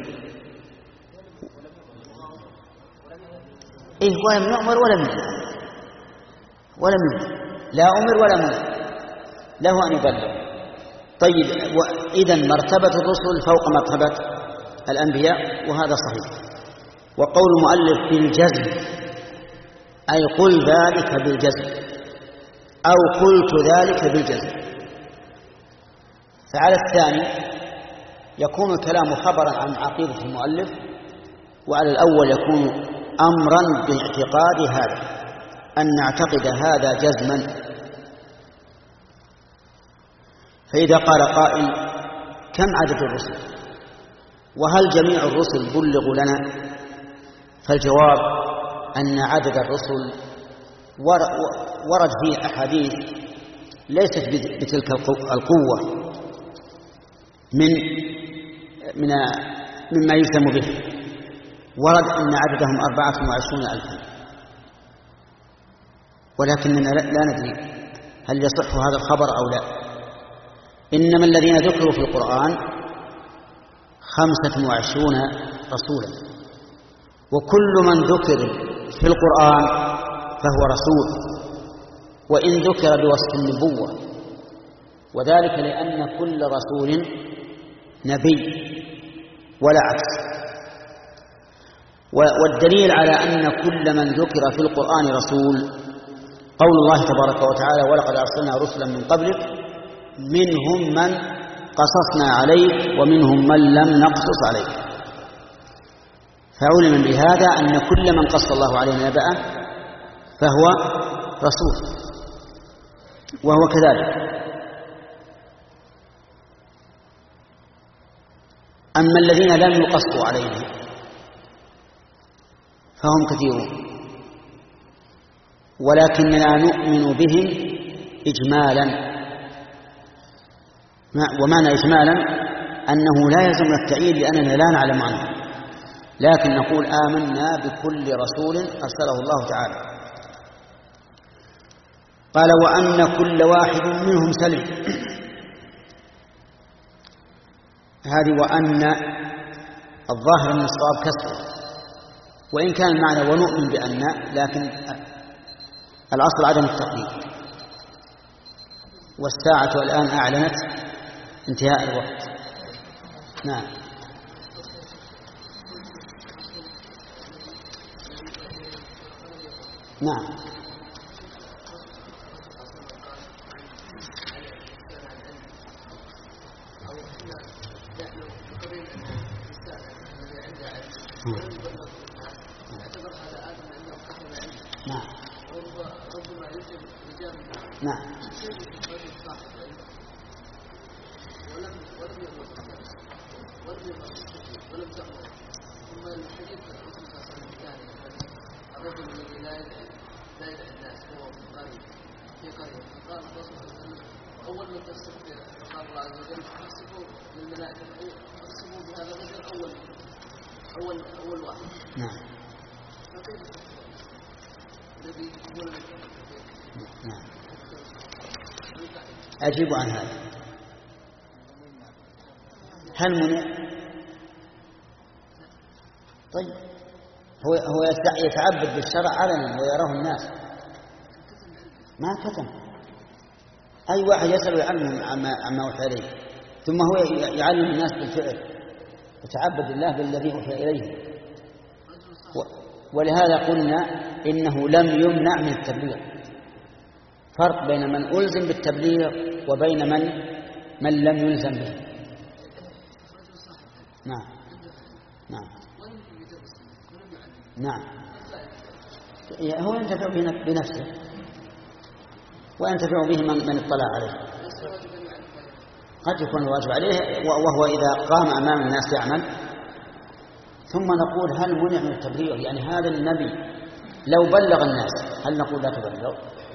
إيه ولم يؤمر ولم يمنع ولم يمنع لا أمر ولا منع، له أن يبلغ. طيب إذن مرتبة الرسل فوق مرتبة الأنبياء، وهذا صحيح. وقول المؤلف بالجزم أي قل ذلك بالجزم أو قلت ذلك بالجزم. فعلى الثاني يكون الكلام خبرا عن عقيدة المؤلف، وعلى الأول يكون أمرا باعتقاد هذا، أن نعتقد هذا جزما. فإذا قال قائل كم عدد الرسل وهل جميع الرسل بلغوا لنا؟ فالجواب أن عدد الرسل ورد فيه أحاديث ليست بتلك القوة من من مما يجزم به. ورد أن عددهم أربعة وعشرون ألفا، ولكننا لا ندري هل يصح هذا الخبر أو لا. إنما الذين ذكروا في القرآن خمسة وعشرون رسولا، وكل من ذكر في القرآن فهو رسول، وإن ذكر بوصف النبوة، وذلك لأن كل رسول نبي ولا عكس. والدليل على أن كل من ذكر في القرآن رسول قول الله تبارك وتعالى ولقد أرسلنا رسلا من قبلك منهم من قصصنا عليك ومنهم من لم نقصص عليك. فعلم بهذا أن كل من قص الله عليه نبأه فهو رسول، وهو كذلك. أما الذين لم يقصوا عليه فهم كثيرون، ولكننا نؤمن بهم إجمالا. ومعنى إجمالا أنه لا يلزم التأييد لأننا لا نعلم عنه، لكن نقول آمنا بكل رسول أرسله الله تعالى. قال وأن كل واحد منهم سلم. هذه وأن الظاهر من الصواب كسر، وإن كان المعنى ونؤمن بأن، لكن الأصل عدم التقييد. والساعة الآن أعلنت انتهاء الوقت. نعم. نعم. نعم. نعم. الرجل الذي لا يدعي لا يدعي الناس هو في قرية في قرية فقال الرسول صلى الله عليه وسلم أول من تستغفر قال الله عز وجل احسبوا للملائكة احسبوا بهذا الرجل أول أول أول واحد. نعم. فكيف الذي يقول نعم. أجيب عن هذا. هل منع؟ طيب هو هو يتعبد بالشرع علنا ويراه الناس، ما كتم. أي واحد يسأل ويعلم عما عما أوحي إليه، ثم هو يعلم الناس بالفعل وتعبد الله بالذي أوحي إليه. ولهذا قلنا إنه لم يمنع من التبليغ. فرق بين من ألزم بالتبليغ وبين من من لم يلزم به. نعم. نعم. نعم، هو ينتفع بنفسه وينتفع به من, من اطلع عليه. قد يكون الواجب عليه وهو إذا قام أمام الناس يعمل. ثم نقول هل منع من التبليغ؟ يعني هذا النبي لو بلغ الناس هل نقول لا تبلغ؟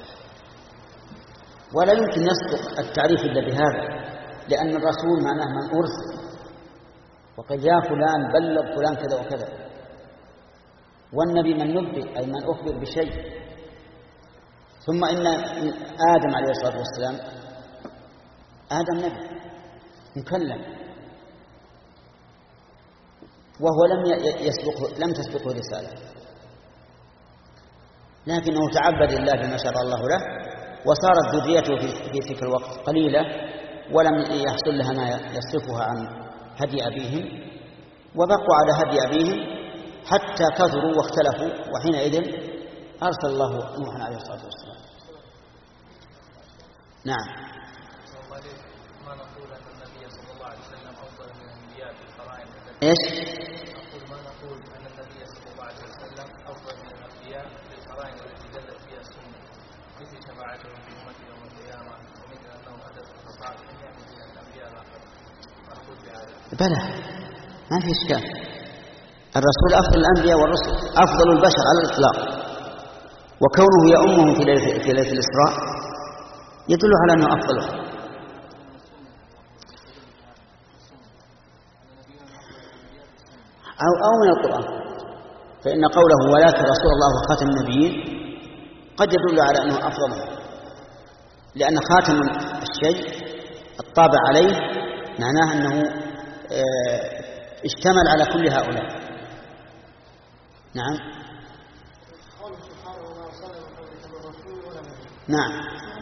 ولا يمكن يصدق التعريف إلا بهذا، لأن الرسول معناه من أرسل، وقد يا فلان بلغ فلان كذا وكذا، والنبي من نبئ أي من أخبر بشيء. ثم إن آدم عليه الصلاة والسلام آدم نبي مكلم، وهو لم يسبقه لم تسبقه رسالة، لكنه تعبد الله بما شرع الله له، وصارت ذريته في تلك الوقت قليلة ولم يحصل لها ما يصرفها عن هدي أبيهم، وبقوا على هدي أبيهم حتى كثروا واختلفوا، وحينئذ أرسل الله نوحا عليه الصلاة والسلام. نعم. ما نقول أن النبي صلى الله عليه وسلم أفضل من الأنبياء في القرائن. إيش؟ نقول ما نقول أن النبي صلى الله عليه وسلم أفضل من الأنبياء في القرائن التي دلت فيها السنة، مثل شفاعته في أمته يوم القيامة، ومثل أنه أدرك الخطأ من يعني من الأنبياء الآخر. نقول بهذا. بلى ما في إشكال، الرسول أفضل الأنبياء والرسل، أفضل البشر على الإطلاق، وكونه يؤمهم في ليلة الإسراء يدل على أنه أفضل. أو, أو من القرآن، فإن قوله ولكن رسول الله وخاتم النبيين قد يدل على أنه أفضل، لأن خاتم الشيء الطابع عليه معناه أنه اشتمل على كل هؤلاء. نعم. نعم.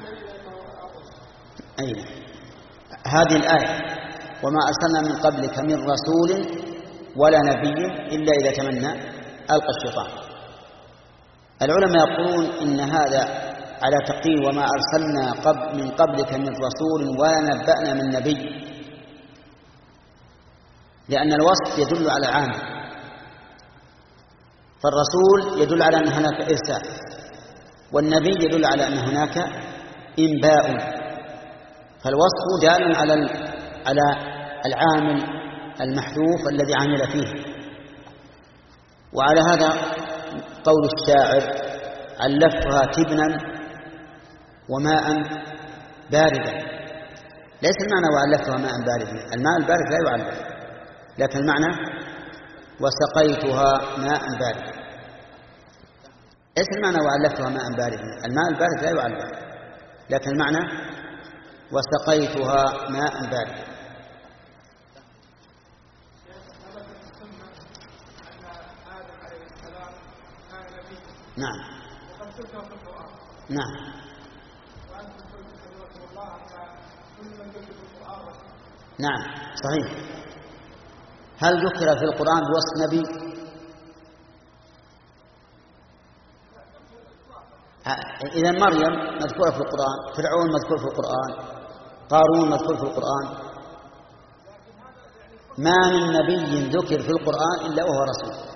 أين هذه الآية؟ وما أرسلنا من قبلك من رسول ولا نبي إلا إذا تمنى ألقى الشيطان. العلماء يقولون إن هذا على تقدير وما أرسلنا قبل من قبلك من رسول ولا نبأنا من نبي، لأن الوصف يدل على عام، فالرسول يدل على أن هناك إرسال، والنبي يدل على أن هناك إنباء، فالوصف دال على على العامل المحذوف الذي عمل فيه. وعلى هذا قول الشاعر علفتها تبنا وماء باردا، ليس المعنى وعلفتها ماء باردا، الماء البارد لا يعلف، لكن المعنى وسقيتها ماء باردا، ليس المعنى وعلفتها ماء باردا، الماء البارد لا يعلف، لكن المعنى وسقيتها ماء باردا. نعم. نعم. نعم صحيح. هل ذكر في القرآن بوصف نبي؟ إذا مريم مذكورة في القرآن، فرعون مذكور في القرآن، قارون مذكور في القرآن، ما من نبي ذكر في القرآن إلا وهو رسول.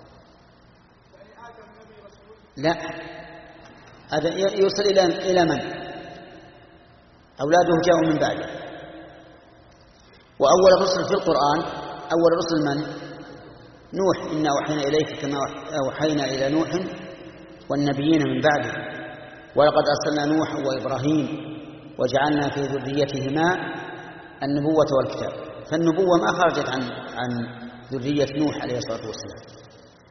لا، هذا يوصل إلى إلى من؟ أولاده جاءوا من بعده. وأول الرسل في القرآن أول الرسل من؟ نوح، إنا أوحينا إليك كما أوحينا إلى نوح والنبيين من بعده، ولقد أرسلنا نوح وإبراهيم وجعلنا في ذريتهما النبوة والكتاب، فالنبوة ما خرجت عن عن ذرية نوح عليه الصلاة والسلام.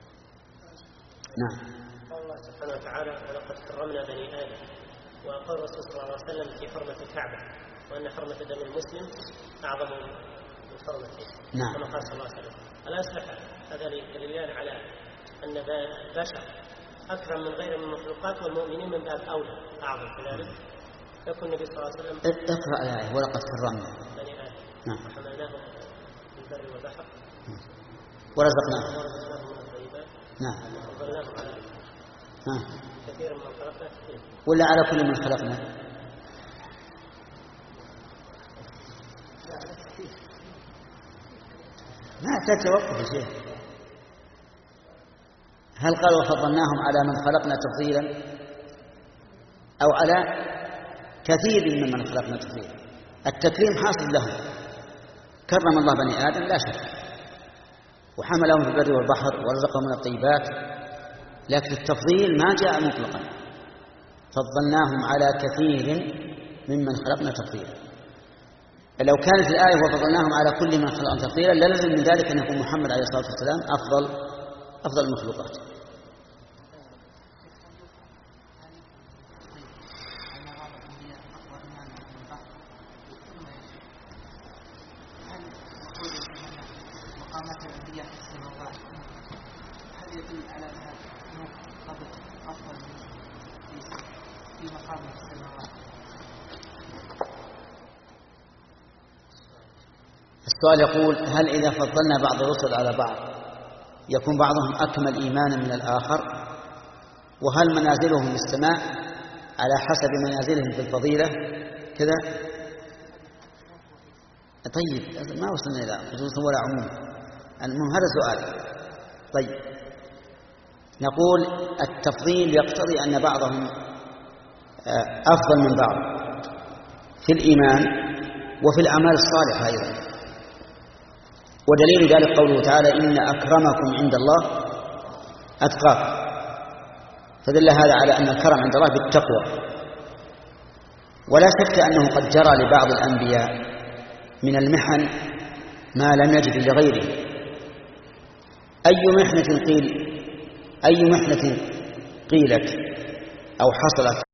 نعم. سبحانه وتعالى ولقد كرمنا بني آدم، وقال الرسول صلى الله عليه وسلم في حرمة الكعبة وأن حرمة دم المسلم أعظم من حرمته. نعم. كما قال صلى الله عليه وسلم. ألا يصلح هذا دليل على أن البشر أكرم من غير من المخلوقات، والمؤمنين من باب أولى أعظم كذلك. يكون النبي صلى الله عليه وسلم اقرأ الآية ولقد كرمنا بني آدم. نعم. وحملناهم في البر والبحر ورزقناهم. ورزقناهم من الطيبات. نعم. وفضلناهم على ها. كثير من خلقنا كثير. ولا على كل من خلقنا؟ ما تتوقف يا شيخ، هل قال وفضلناهم على من خلقنا تفضيلا أو على كثير ممن خلقنا تفضيلا؟ التكريم حاصل لهم، كرم الله بني آدم لا شك، وحملهم في البر والبحر ورزقهم من الطيبات، لكن التفضيل ما جاء مطلقا. فضلناهم على كثير ممن خلقنا تفضيلا. لو كانت الآية وفضلناهم على كل من خلقنا تفضيلا للزم من ذلك أن يكون محمد عليه الصلاة والسلام أفضل أفضل المخلوقات. السؤال يقول: هل إذا فضلنا بعض الرسل على بعض يكون بعضهم أكمل إيمانا من الآخر؟ وهل منازلهم في السماء على حسب منازلهم في الفضيلة كذا؟ طيب ما وصلنا إلى خصوص ولا عموم، المهم هذا سؤال. طيب نقول التفضيل يقتضي أن بعضهم أفضل من بعض في الإيمان وفي الأعمال الصالحة أيضا، ودليل ذلك قوله تعالى: إن أكرمكم عند الله أتقاكم. فدل هذا على أن الكرم عند الله بالتقوى. ولا شك أنه قد جرى لبعض الأنبياء من المحن ما لم يجد لغيره. أي محنة قيل أي محنة قيلت أو حصلت